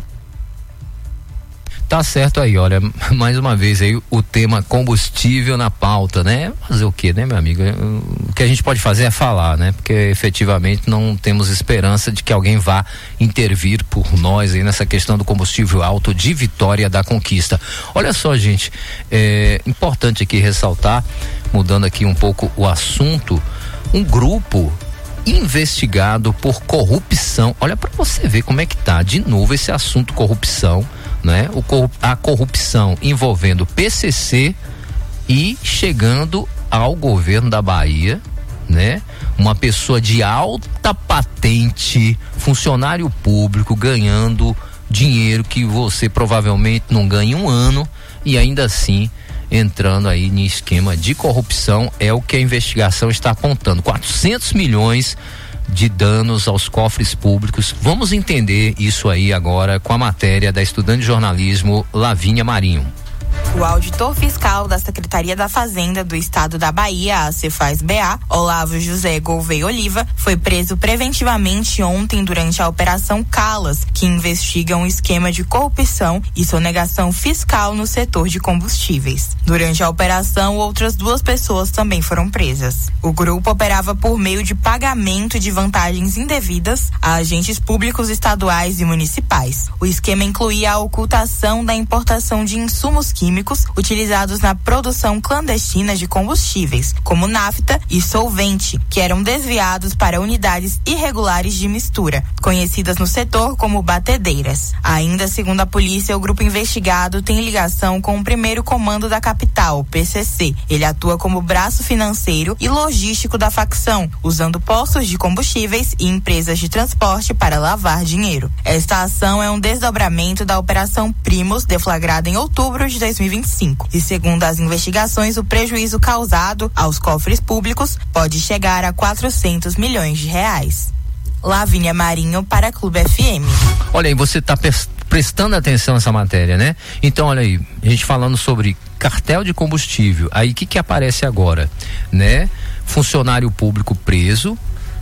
Tá certo aí, olha, mais uma vez aí o tema combustível na pauta, né? Fazer o quê, né, meu amigo? O que a gente pode fazer é falar, né? Porque efetivamente não temos esperança de que alguém vá intervir por nós aí nessa questão do combustível alto de Vitória da Conquista. Olha só, gente, é importante aqui ressaltar, mudando aqui um pouco o assunto, um grupo investigado por corrupção. Olha para você ver como é que tá de novo esse assunto corrupção, né? O, a corrupção envolvendo P C C e chegando ao governo da Bahia, né? Uma pessoa de alta patente, funcionário público, ganhando dinheiro que você provavelmente não ganha em um ano e ainda assim entrando aí em esquema de corrupção. É o que a investigação está apontando, quatrocentos milhões de danos aos cofres públicos. Vamos entender isso aí agora com a matéria da estudante de jornalismo Lavínia Marinho. O auditor fiscal da Secretaria da Fazenda do Estado da Bahia, a Cefaz-B A, Olavo José Gouveia Oliva, foi preso preventivamente ontem durante a Operação Calas, que investiga um esquema de corrupção e sonegação fiscal no setor de combustíveis. Durante a operação, outras duas pessoas também foram presas. O grupo operava por meio de pagamento de vantagens indevidas a agentes públicos estaduais e municipais. O esquema incluía a ocultação da importação de insumos químicos utilizados na produção clandestina de combustíveis, como nafta e solvente, que eram desviados para unidades irregulares de mistura, conhecidas no setor como batedeiras. Ainda segundo a polícia, o grupo investigado tem ligação com o primeiro comando da capital, o P C C. Ele atua como braço financeiro e logístico da facção, usando postos de combustíveis e empresas de transporte para lavar dinheiro. Esta ação é um desdobramento da Operação Primus, deflagrada em outubro de dois mil e vinte e cinco. E segundo as investigações, o prejuízo causado aos cofres públicos pode chegar a quatrocentos milhões de reais. Lavínia Marinho para Clube F M. Olha aí, você está prestando atenção nessa matéria, né? Então, olha aí, a gente falando sobre cartel de combustível. Aí, o que que aparece agora, né? Funcionário público preso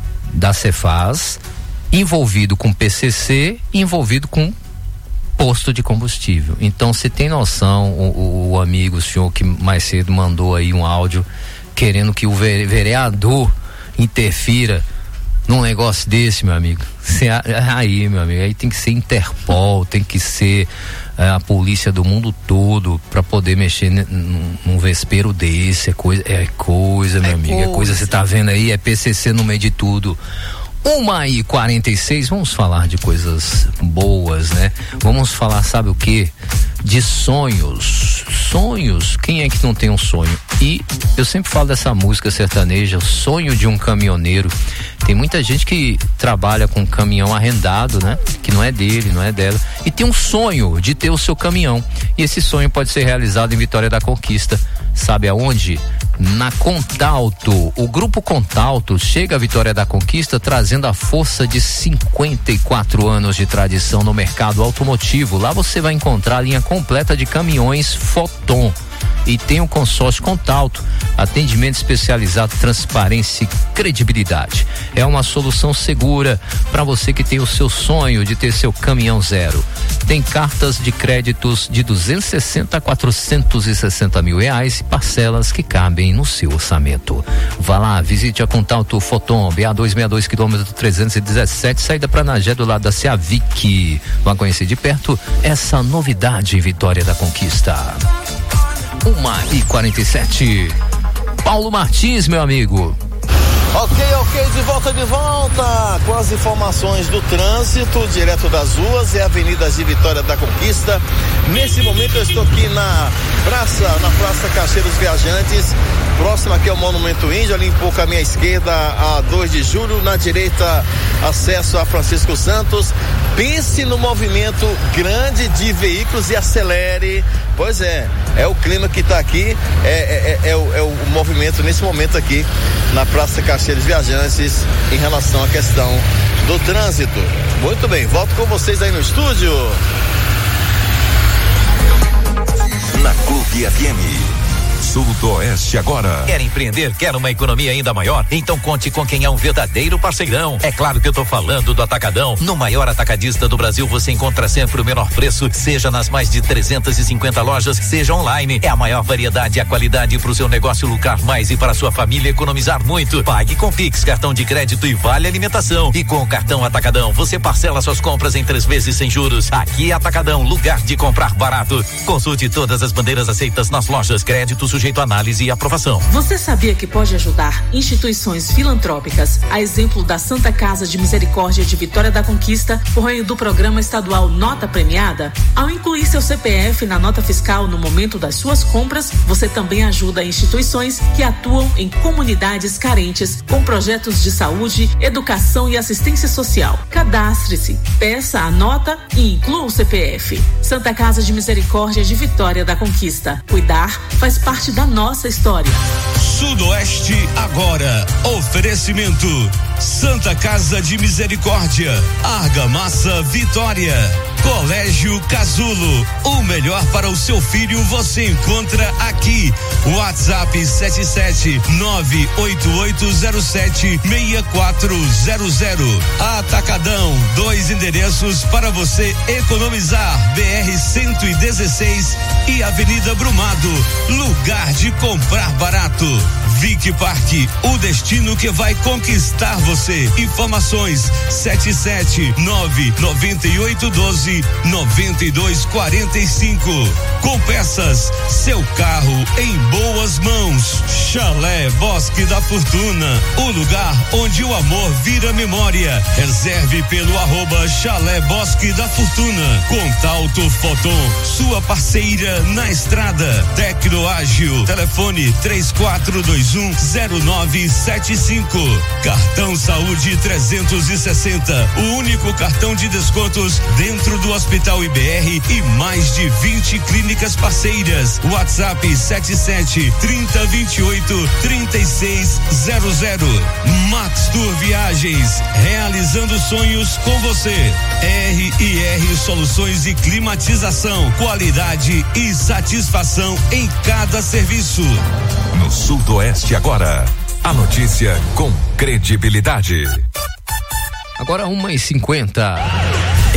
da Cefaz, envolvido com P C C, envolvido com posto de combustível. Então, você tem noção, o, o amigo, o senhor que mais cedo mandou aí um áudio querendo que o vereador interfira num negócio desse, meu amigo. Cê, aí, meu amigo, aí tem que ser Interpol, tem que ser é, a polícia do mundo todo para poder mexer num, num vespeiro desse. É coisa, é coisa, meu é amigo. Coisa. É coisa, você tá vendo aí, é P C C no meio de tudo. Uma e quarenta e seis, vamos falar de coisas boas, né? Vamos falar, sabe o quê? De sonhos. Sonhos, quem é que não tem um sonho? E eu sempre falo dessa música sertaneja, o sonho de um caminhoneiro. Tem muita gente que trabalha com caminhão arrendado, né? Que não é dele, não é dela. E tem um sonho de ter o seu caminhão. E esse sonho pode ser realizado em Vitória da Conquista. Sabe aonde? Na Contalto. O Grupo Contalto chega à Vitória da Conquista trazendo a força de cinquenta e quatro anos de tradição no mercado automotivo. Lá você vai encontrar a linha completa de caminhões Foton. E tem o consórcio Contalto, atendimento especializado, transparência e credibilidade. É uma solução segura para você que tem o seu sonho de ter seu caminhão zero. Tem cartas de créditos de duzentos e sessenta a quatrocentos e sessenta mil reais e parcelas que cabem no seu orçamento. Vá lá, visite a Contalto Foton, B A duzentos e sessenta e dois, quilômetro trezentos e dezessete, saída para Nagé, do lado da Ceavic. Vá conhecer de perto essa novidade em Vitória da Conquista. Uma e quarenta e sete. Paulo Martins, meu amigo. Ok, ok, de volta, de volta com as informações do trânsito, direto das ruas e avenidas de Vitória da Conquista. Nesse momento eu estou aqui na praça, na Praça Caixeiros Viajantes, próximo aqui ao Monumento Índio, ali um pouco à minha esquerda, a dois de julho, na direita, acesso a Francisco Santos. Pense no movimento grande de veículos e acelere. Pois é, é o clima que está aqui, é, é, é, é, o, é o movimento nesse momento aqui na Praça Caixeiros Viajantes em relação à questão do trânsito. Muito bem, volto com vocês aí no estúdio. Na Clube F M. Sudoeste agora. Quer empreender? Quer uma economia ainda maior? Então conte com quem é um verdadeiro parceirão. É claro que eu tô falando do Atacadão. No maior atacadista do Brasil você encontra sempre o menor preço, seja nas mais de trezentas e cinquenta lojas, seja online. É a maior variedade e a qualidade para o seu negócio lucrar mais e para a sua família economizar muito. Pague com Pix, cartão de crédito e vale alimentação. E com o cartão Atacadão você parcela suas compras em três vezes sem juros. Aqui é Atacadão, lugar de comprar barato. Consulte todas as bandeiras aceitas nas lojas. Crédito sujeito a análise e aprovação. Você sabia que pode ajudar instituições filantrópicas, a exemplo da Santa Casa de Misericórdia de Vitória da Conquista, por meio do programa estadual Nota Premiada? Ao incluir seu C P F na nota fiscal no momento das suas compras, você também ajuda instituições que atuam em comunidades carentes com projetos de saúde, educação e assistência social. Cadastre-se, peça a nota e inclua o C P F. Santa Casa de Misericórdia de Vitória da Conquista. Cuidar faz parte da nossa história. Sudoeste agora. Oferecimento Santa Casa de Misericórdia, Argamassa Vitória, Colégio Casulo. O melhor para o seu filho você encontra aqui. WhatsApp sete sete nove oito oito zero sete seis quatro zero zero. Atacadão, dois endereços para você economizar. B R cento e dezesseis e Avenida Brumado. Lugar de comprar barato. Vic Parque, o destino que vai conquistar você. Informações sete sete nove nove oito um dois nove dois quatro cinco. Com peças, seu carro em boas mãos. Chalé Bosque da Fortuna, o lugar onde o amor vira memória. Reserve pelo arroba Chalé Bosque da Fortuna. Contalto Foton, sua parceira na estrada. Tecnoágil, telefone três quatro dois um zero nove sete cinco. Cartão Saúde trezentos e sessenta, o único cartão de descontos dentro do Hospital I B R e mais de vinte clínicas parceiras. WhatsApp sete sete trinta vinte e oito trinta e seis zero zero. Max Tour Viagens, realizando sonhos com você. R e R Soluções e Climatização, qualidade e satisfação em cada serviço. No Sudoeste agora, a notícia com credibilidade. Agora uma e cinquenta.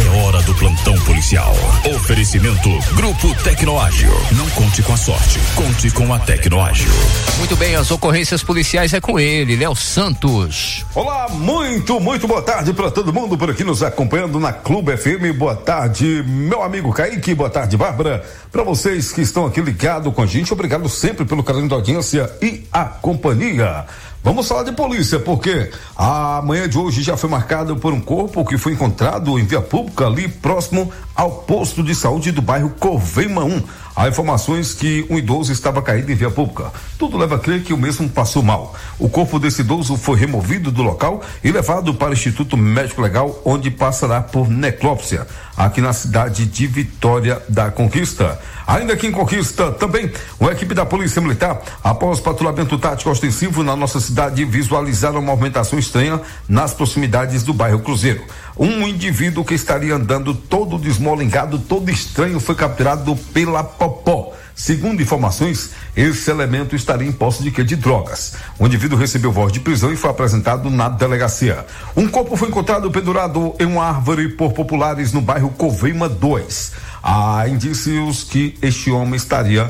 É hora do plantão policial. Oferecimento Grupo Tecnoágil. Não conte com a sorte, conte com a Tecnoágil. Muito bem, as ocorrências policiais é com ele, Léo Santos. Olá, muito, muito boa tarde para todo mundo por aqui nos acompanhando na Clube F M. Boa tarde, meu amigo Kaique. Boa tarde, Bárbara. Para vocês que estão aqui ligados com a gente, obrigado sempre pelo carinho da audiência e a companhia. Vamos falar de polícia, porque a manhã de hoje já foi marcada por um corpo que foi encontrado em via pública ali próximo ao posto de saúde do bairro Coveima um. Há informações que um idoso estava caído em via pública. Tudo leva a crer que o mesmo passou mal. O corpo desse idoso foi removido do local e levado para o Instituto Médico Legal, onde passará por necrópsia, aqui na cidade de Vitória da Conquista. Ainda aqui em Conquista, também, uma equipe da Polícia Militar, após patrulhamento tático ostensivo na nossa cidade, visualizaram uma movimentação estranha nas proximidades do bairro Cruzeiro. Um indivíduo que estaria andando todo desmolengado, todo estranho, foi capturado pela Popó. Segundo informações, esse elemento estaria em posse de quê? De drogas. O indivíduo recebeu voz de prisão e foi apresentado na delegacia. Um corpo foi encontrado pendurado em uma árvore por populares no bairro Coveima dois. Há indícios que este homem estaria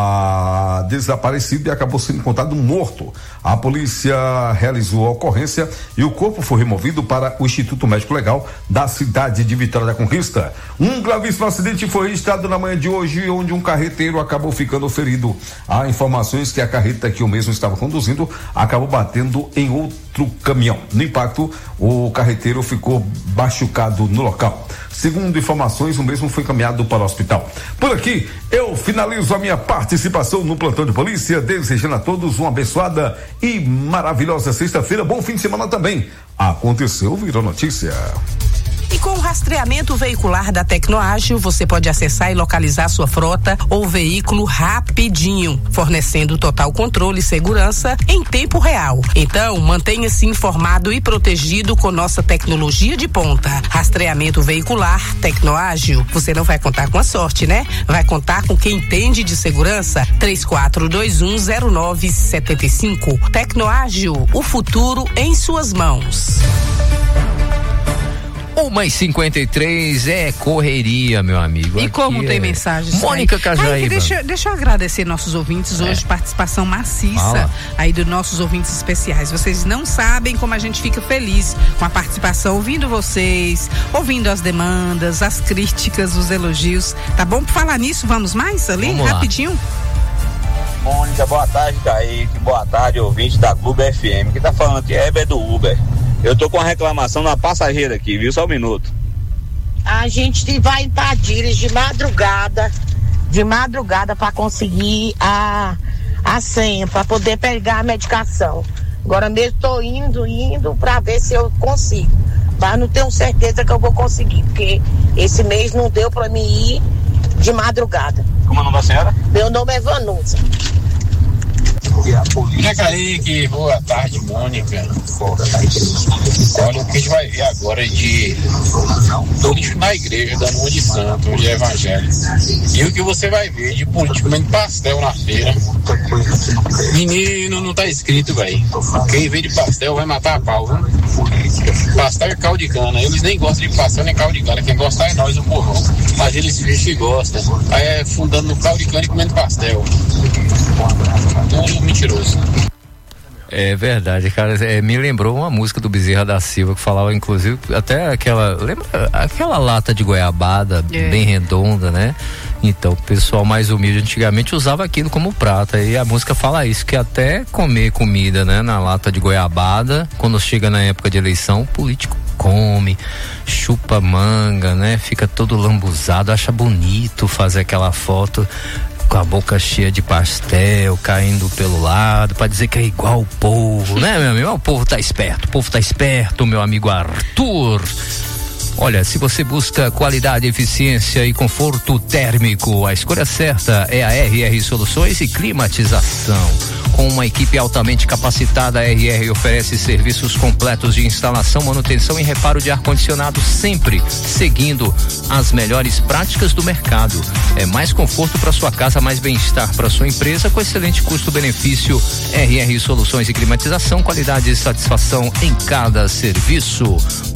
ah, desaparecido e acabou sendo encontrado morto. A polícia realizou a ocorrência e o corpo foi removido para o Instituto Médico Legal da cidade de Vitória da Conquista. Um gravíssimo acidente foi registrado na manhã de hoje, onde um carreteiro acabou ficando ferido. Há informações que a carreta que o mesmo estava conduzindo acabou batendo em outro caminhão. No impacto, o carreteiro ficou machucado no local. Segundo informações, o mesmo foi encaminhado para o hospital. Por aqui, eu finalizo a minha participação no plantão de polícia, desejando a todos uma abençoada e maravilhosa sexta-feira. Bom fim de semana também. Aconteceu, virou notícia. E com o rastreamento veicular da Tecnoágil, você pode acessar e localizar sua frota ou veículo rapidinho, fornecendo total controle e segurança em tempo real. Então, mantenha-se informado e protegido com nossa tecnologia de ponta. Rastreamento veicular Tecnoágil. Você não vai contar com a sorte, né? Vai contar com quem entende de segurança. três quatro dois um zero nove sete cinco. Tecnoágil, o futuro em suas mãos. Uma e cinquenta e três é correria, meu amigo. E aqui como é... tem mensagens? Mônica aí. Cajaíba. Ai, deixa, deixa eu agradecer nossos ouvintes hoje, é. participação maciça Fala. aí dos nossos ouvintes especiais. Vocês não sabem como a gente fica feliz com a participação, ouvindo vocês, ouvindo as demandas, as críticas, os elogios. Tá bom? Por falar nisso, vamos mais ali, vamos rapidinho? Lá. Mônica, boa tarde, Kaique. Boa tarde, ouvinte da Clube F M. Quem tá falando aqui é Heber do Uber. Eu tô com uma reclamação na passageira aqui, viu? Só um minuto. A gente vai em Padilhas de madrugada, de madrugada para conseguir a, a senha, para poder pegar a medicação. Agora mesmo tô indo, indo para ver se eu consigo. Mas não tenho certeza que eu vou conseguir, porque esse mês não deu para mim ir de madrugada. Como é o nome da senhora? Meu nome é Vanusa. Né, Kaique? Boa tarde, Mônica. Olha, o que a gente vai ver agora de político na igreja, dando uma de santo, de evangelho. E o que você vai ver de político comendo pastel na feira. Menino, não tá escrito, velho. Quem vende pastel vai matar a pau, viu? Pastel é caldo de cana. Eles nem gostam de pastel nem caldo de cana. Quem gosta é nós, o povão. Mas eles fingem que gostam. Aí é fundando no caldo de cana e comendo pastel. Tudo mentiroso. É verdade, cara. É, me lembrou uma música do Bezerra da Silva que falava, inclusive, até aquela. Lembra aquela lata de goiabada é. bem redonda, né? Então, o pessoal mais humilde antigamente usava aquilo como prato. E a música fala isso, que até comer comida, né, na lata de goiabada, quando chega na época de eleição, o político come, chupa manga, né? Fica todo lambuzado, acha bonito fazer aquela foto com a boca cheia de pastel, caindo pelo lado, pra dizer que é igual o povo, né, meu amigo? O povo tá esperto, o povo tá esperto, meu amigo Arthur. Olha, se você busca qualidade, eficiência e conforto térmico, a escolha certa é a R R Soluções e Climatização. Com uma equipe altamente capacitada, a R R oferece serviços completos de instalação, manutenção e reparo de ar-condicionado, sempre seguindo as melhores práticas do mercado. É mais conforto para sua casa, mais bem-estar para sua empresa, com excelente custo-benefício. R R Soluções e Climatização, qualidade e satisfação em cada serviço.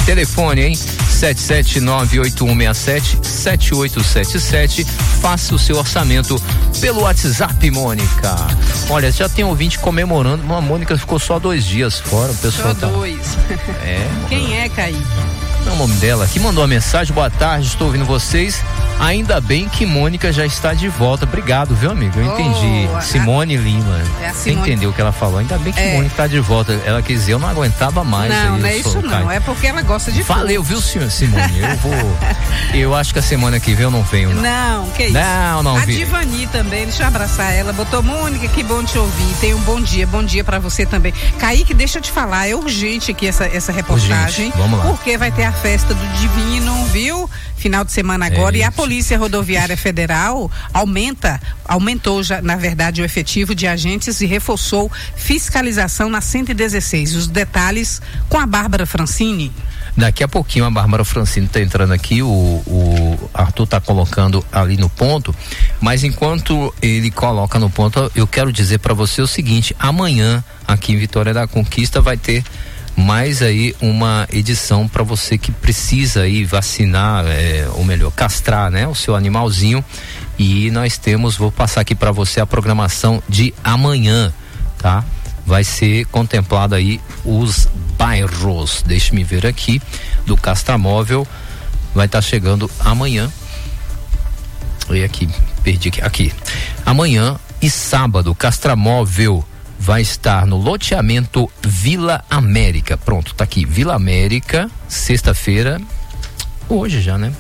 Telefone, hein? sete sete nove oito um seis sete sete oito sete sete. Faça o seu orçamento pelo WhatsApp, Mônica. Olha, já tem ouvinte comemorando. A Mônica ficou só dois dias fora. O pessoal só tá... dois. É. Quem é, Kaique? É o nome dela aqui, mandou uma mensagem: boa tarde, estou ouvindo vocês. Ainda bem que Mônica já está de volta. Obrigado, viu, amigo? Eu entendi. Oh, Simone a... Lima. É Você Simone... entendeu o que ela falou? Ainda bem que é. Mônica está de volta. Ela quis dizer, eu não aguentava mais. Não, aí, não é isso não. Caio. É porque ela gosta de Valeu, viu, senhor Simone? Eu vou. Eu acho que a semana que vem eu não venho, não. Não, que isso. Não, não. A vi. Divani também, deixa eu abraçar ela. Botou, Mônica, que bom te ouvir. Tenha um bom dia. Bom dia pra você também. Kaique, deixa eu te falar, é urgente aqui essa, essa reportagem. Urgente. Vamos lá. Porque vai ter a festa do Divino, viu? Final de semana agora. É, e a Polícia Rodoviária Federal aumenta, aumentou já, na verdade, o efetivo de agentes e reforçou fiscalização na cento e dezesseis. Os detalhes com a Bárbara Francini. Daqui a pouquinho a Bárbara Francini está entrando aqui, o, o Arthur está colocando ali no ponto, mas enquanto ele coloca no ponto, eu quero dizer para você o seguinte: amanhã aqui em Vitória da Conquista vai ter mais aí uma edição para você que precisa aí vacinar, é, ou melhor, castrar, né, o seu animalzinho. E nós temos, vou passar aqui para você a programação de amanhã, tá? Vai ser contemplado aí os bairros, deixe-me ver aqui, do Castramóvel, vai estar tá chegando amanhã. E aqui, perdi aqui, aqui. Amanhã e sábado, Castramóvel vai estar no loteamento Vila América. Pronto, tá aqui, Vila América, sexta-feira, hoje já, né?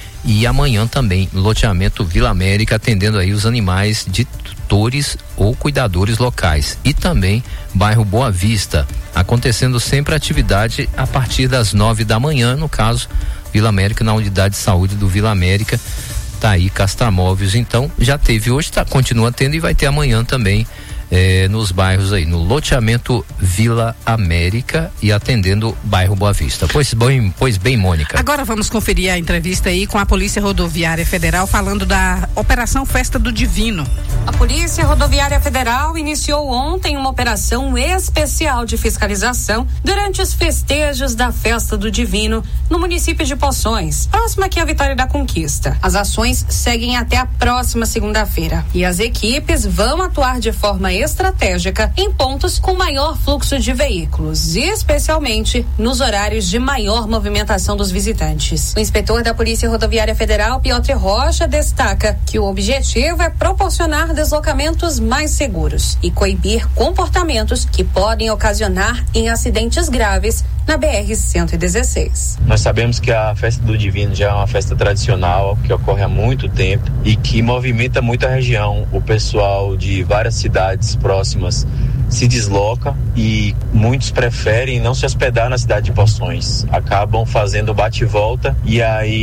E amanhã também, loteamento Vila América, atendendo aí os animais de tutores ou cuidadores locais. E também bairro Boa Vista, acontecendo sempre atividade a partir das nove da manhã, no caso, Vila América, na unidade de saúde do Vila América. Tá aí, Castramóveis, então, já teve hoje, tá, continua tendo e vai ter amanhã também. É, nos bairros aí, no loteamento Vila América e atendendo bairro Boa Vista. Pois bem, pois bem, Mônica. Agora vamos conferir a entrevista aí com a Polícia Rodoviária Federal falando da Operação Festa do Divino. A Polícia Rodoviária Federal iniciou ontem uma operação especial de fiscalização durante os festejos da Festa do Divino no município de Poções, próximo aqui à Vitória da Conquista. As ações seguem até a próxima segunda-feira e as equipes vão atuar de forma estratégica em pontos com maior fluxo de veículos, especialmente nos horários de maior movimentação dos visitantes. O inspetor da Polícia Rodoviária Federal, Piotr Rocha, destaca que o objetivo é proporcionar deslocamentos mais seguros e coibir comportamentos que podem ocasionar em acidentes graves na B R cento e dezesseis. Nós sabemos que a Festa do Divino já é uma festa tradicional que ocorre há muito tempo e que movimenta muito a região. O pessoal de várias cidades próximas se desloca e muitos preferem não se hospedar na cidade de Poções, acabam fazendo bate e volta e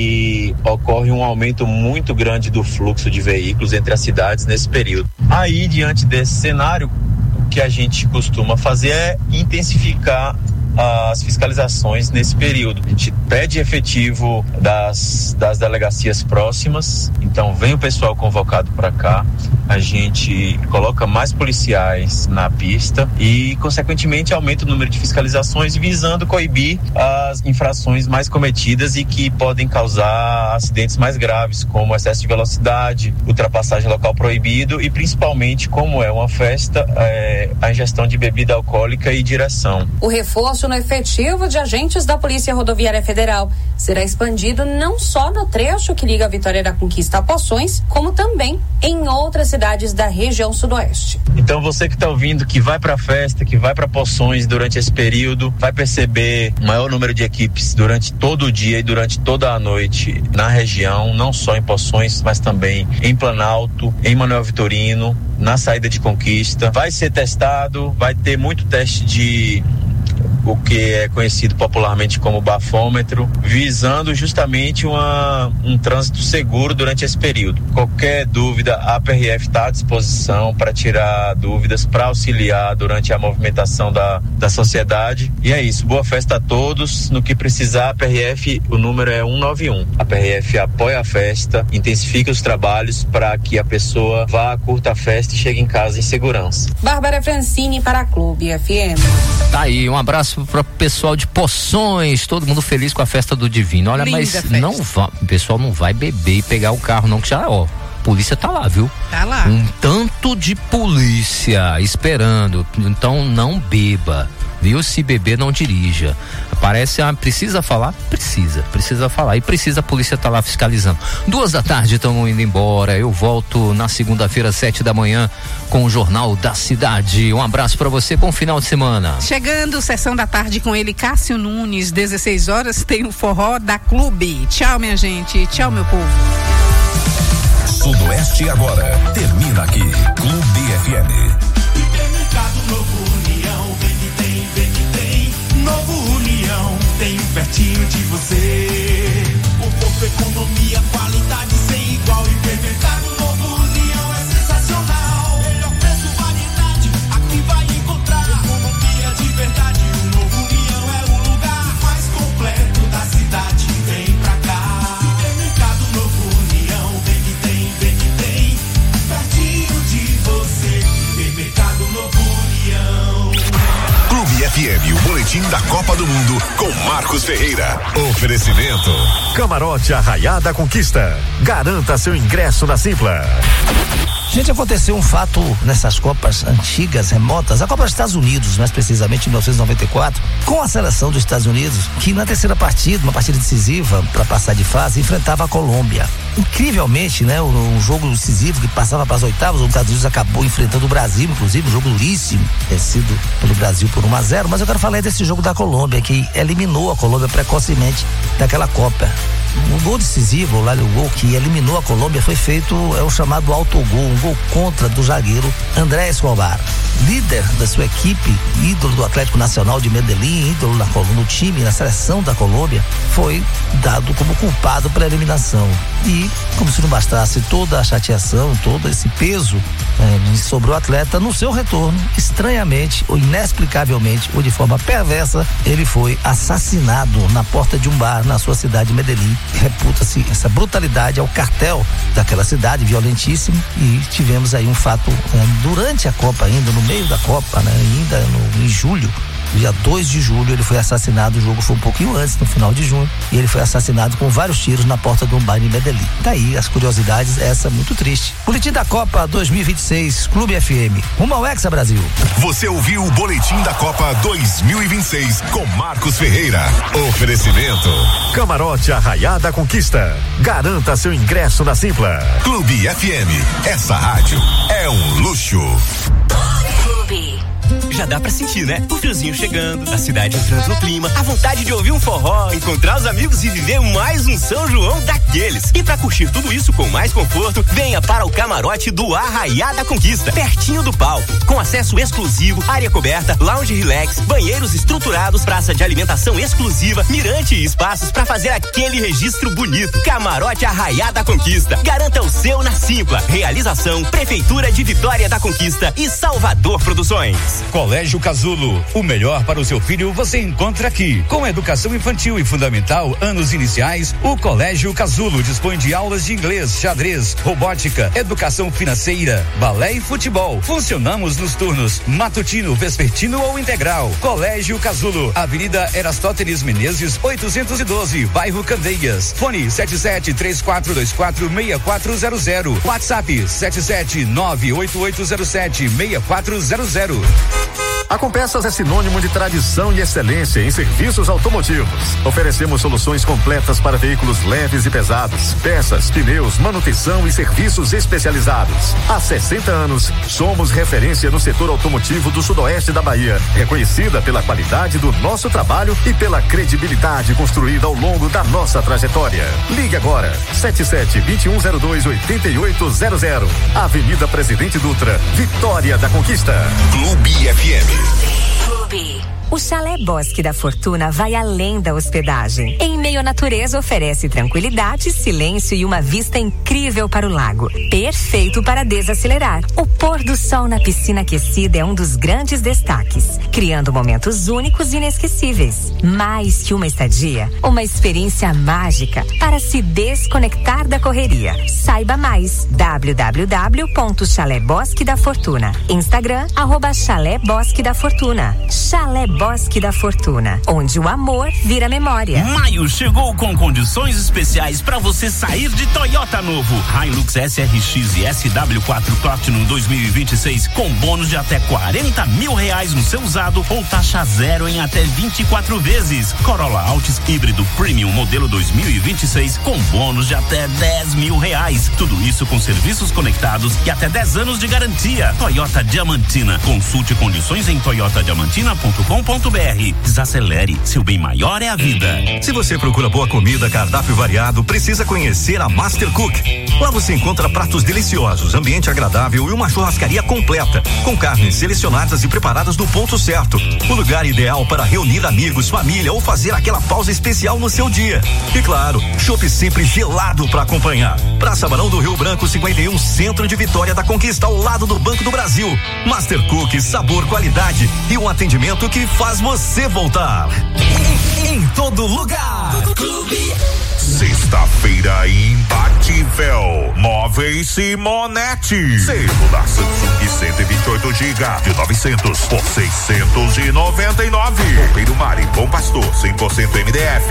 aí ocorre um aumento muito grande do fluxo de veículos entre as cidades nesse período. Aí, diante desse cenário, o que a gente costuma fazer é intensificar as fiscalizações nesse período. A gente pede efetivo das, das delegacias próximas, então vem o pessoal convocado para cá, a gente coloca mais policiais na pista e, consequentemente, aumenta o número de fiscalizações visando coibir as infrações mais cometidas e que podem causar acidentes mais graves, como excesso de velocidade, ultrapassagem local proibido e, principalmente, como é uma festa, é, a ingestão de bebida alcoólica e direção. O reforço no efetivo de agentes da Polícia Rodoviária Federal será expandido não só no trecho que liga a Vitória da Conquista a Poções, como também em outras cidades da região sudoeste. Então você que está ouvindo, que vai para a festa, que vai para Poções durante esse período, vai perceber o maior número de equipes durante todo o dia e durante toda a noite na região, não só em Poções, mas também em Planalto, em Manuel Vitorino, na saída de Conquista. Vai ser testado, vai ter muito teste de o que é conhecido popularmente como bafômetro, visando justamente uma, um trânsito seguro durante esse período. Qualquer dúvida, a P R F está à disposição para tirar dúvidas, para auxiliar durante a movimentação da, da sociedade. E é isso, boa festa a todos. No que precisar, a P R F, o número é um nove um. A P R F apoia a festa, intensifica os trabalhos para que a pessoa vá, curta a festa e chegue em casa em segurança. Bárbara Francini para a Clube F M. Tá aí, um abraço abraço para o pessoal de Poções, todo mundo feliz com a festa do Divino. Olha, Linda mas festa. não vai, o pessoal não vai beber e pegar o carro não, que já, ó, a polícia tá lá, viu? Tá lá. Um tanto de polícia esperando, então não beba, viu? Se beber, não dirija. Parece, ah, precisa falar? Precisa, precisa falar. E precisa, a polícia tá lá fiscalizando. Duas da tarde, estamos indo embora. Eu volto na segunda-feira, sete da manhã, com o Jornal da Cidade. Um abraço pra você, bom final de semana. Chegando, sessão da tarde com ele, Cássio Nunes, dezesseis horas, tem o forró da Clube. Tchau, minha gente. Tchau, meu povo. Sudoeste agora. Termina aqui. Clube F M. Supermercado Novo União, vem que tem, vem que tem. Novo União, tem pertinho de você. Conforto, economia, qualidade sem igual. Supermercado Novo União é sensacional. Melhor preço, variedade, aqui vai encontrar. Economia de verdade, o Novo União é o lugar mais completo da cidade. Vem pra cá. Supermercado Novo União, vem que tem, vem que tem. Pertinho de você. Supermercado Novo União. Clube F M, o boletim da Copa do Mundo com Marcos Ferreira. Oferecimento. Camarote Arraiá da Conquista. Garanta seu ingresso na Simpla. Gente, aconteceu um fato nessas Copas antigas, remotas, a Copa dos Estados Unidos, mais precisamente em mil novecentos e noventa e quatro, com a seleção dos Estados Unidos, que na terceira partida, uma partida decisiva para passar de fase, enfrentava a Colômbia. Incrivelmente, né, um, um jogo decisivo que passava para as oitavas, os Estados Unidos acabou enfrentando o Brasil, inclusive, um jogo duríssimo, vencido pelo Brasil por um a zero, mas eu quero falar desse jogo da Colômbia, que eliminou a Colômbia precocemente daquela Copa. O gol decisivo, lá o gol que eliminou a Colômbia, foi feito, é o chamado autogol, um gol contra do zagueiro André Escobar, líder da sua equipe, ídolo do Atlético Nacional de Medellín, ídolo na, no time, na seleção da Colômbia, foi dado como culpado pela eliminação. E, como se não bastasse toda a chateação, todo esse peso é, sobre o atleta, no seu retorno, estranhamente ou inexplicavelmente ou de forma perversa, ele foi assassinado na porta de um bar na sua cidade de Medellín. Reputa-se essa brutalidade ao cartel daquela cidade, violentíssimo, e tivemos aí um fato é, durante a Copa, ainda no meio da Copa, né, ainda no, em julho, dia dois de julho, ele foi assassinado. O jogo foi um pouquinho antes, no final de junho, e ele foi assassinado com vários tiros na porta de um bar em Medellín. Daí as curiosidades, essa muito triste. Boletim da Copa dois mil e vinte e seis, Clube F M, rumo ao Hexa Brasil. Você ouviu o Boletim da Copa dois mil e vinte e seis com Marcos Ferreira. Oferecimento. Camarote Arraiá da Conquista. Garanta seu ingresso na Simpla. Clube F M. Essa rádio é um luxo. Clube. Já dá pra sentir, né? O friozinho chegando, a cidade entrando no clima, a vontade de ouvir um forró, encontrar os amigos e viver mais um São João daqueles. E pra curtir tudo isso com mais conforto, venha para o camarote do Arraiá da Conquista, pertinho do palco, com acesso exclusivo, área coberta, lounge relax, banheiros estruturados, praça de alimentação exclusiva, mirante e espaços pra fazer aquele registro bonito. Camarote Arraiá da Conquista. Garanta o seu na Simpla. Realização Prefeitura de Vitória da Conquista e Salvador Produções. Colégio Casulo, o melhor para o seu filho você encontra aqui. Com educação infantil e fundamental, anos iniciais, o Colégio Casulo dispõe de aulas de inglês, xadrez, robótica, educação financeira, balé e futebol. Funcionamos nos turnos matutino, vespertino ou integral. Colégio Casulo, Avenida Erastótenes Menezes, oitocentos e doze, bairro Candeias. Fone sete sete três quatro dois quatro seis quatro zero zero. WhatsApp sete sete nove oito oito zero sete seis quatro zero zero. A Compeças é sinônimo de tradição e excelência em serviços automotivos. Oferecemos soluções completas para veículos leves e pesados, peças, pneus, manutenção e serviços especializados. Há sessenta anos, somos referência no setor automotivo do sudoeste da Bahia, reconhecida pela qualidade do nosso trabalho e pela credibilidade construída ao longo da nossa trajetória. Ligue agora, sete sete dois um zero dois oito oito zero zero. Avenida Presidente Dutra, Vitória da Conquista. Clube F M. Clube. O Chalé Bosque da Fortuna vai além da hospedagem. Em meio à natureza, oferece tranquilidade, silêncio e uma vista incrível para o lago. Perfeito para desacelerar. O pôr do sol na piscina aquecida é um dos grandes destaques, criando momentos únicos e inesquecíveis. Mais que uma estadia, uma experiência mágica para se desconectar da correria. Saiba mais. w w w ponto chalé bosque da fortuna. Instagram, arroba Chalé Bosque da Fortuna. Chalé Bosque da Fortuna, onde o amor vira memória. Maio chegou com condições especiais para você sair de Toyota novo. Hilux S R X e S W quatro Platinum dois mil e vinte e seis com bônus de até quarenta mil reais no seu usado ou taxa zero em até vinte e quatro vezes. Corolla Altis híbrido Premium modelo dois mil e vinte e seis com bônus de até dez mil reais. Tudo isso com serviços conectados e até dez anos de garantia. Toyota Diamantina. Consulte condições em toyota diamantina ponto com ponto br. Desacelere, seu bem maior é a vida. Se você procura boa comida, cardápio variado, precisa conhecer a Master Cook. Lá você encontra pratos deliciosos, ambiente agradável e uma churrascaria completa, com carnes selecionadas e preparadas no ponto certo. O lugar ideal para reunir amigos, família ou fazer aquela pausa especial no seu dia. E claro, chopp sempre gelado para acompanhar. Praça Barão do Rio Branco cinquenta e um, Centro de Vitória da Conquista, ao lado do Banco do Brasil. Master Cook, sabor, qualidade e um atendimento que faz você voltar. Em, em todo lugar. Clube. Sexta-feira imbatível. Móveis Simonetti. Celular Samsung cento e vinte e oito gigas de novecentos por seiscentos e noventa e nove. Roupeiro Mari Bom Pastor cem por cento M D F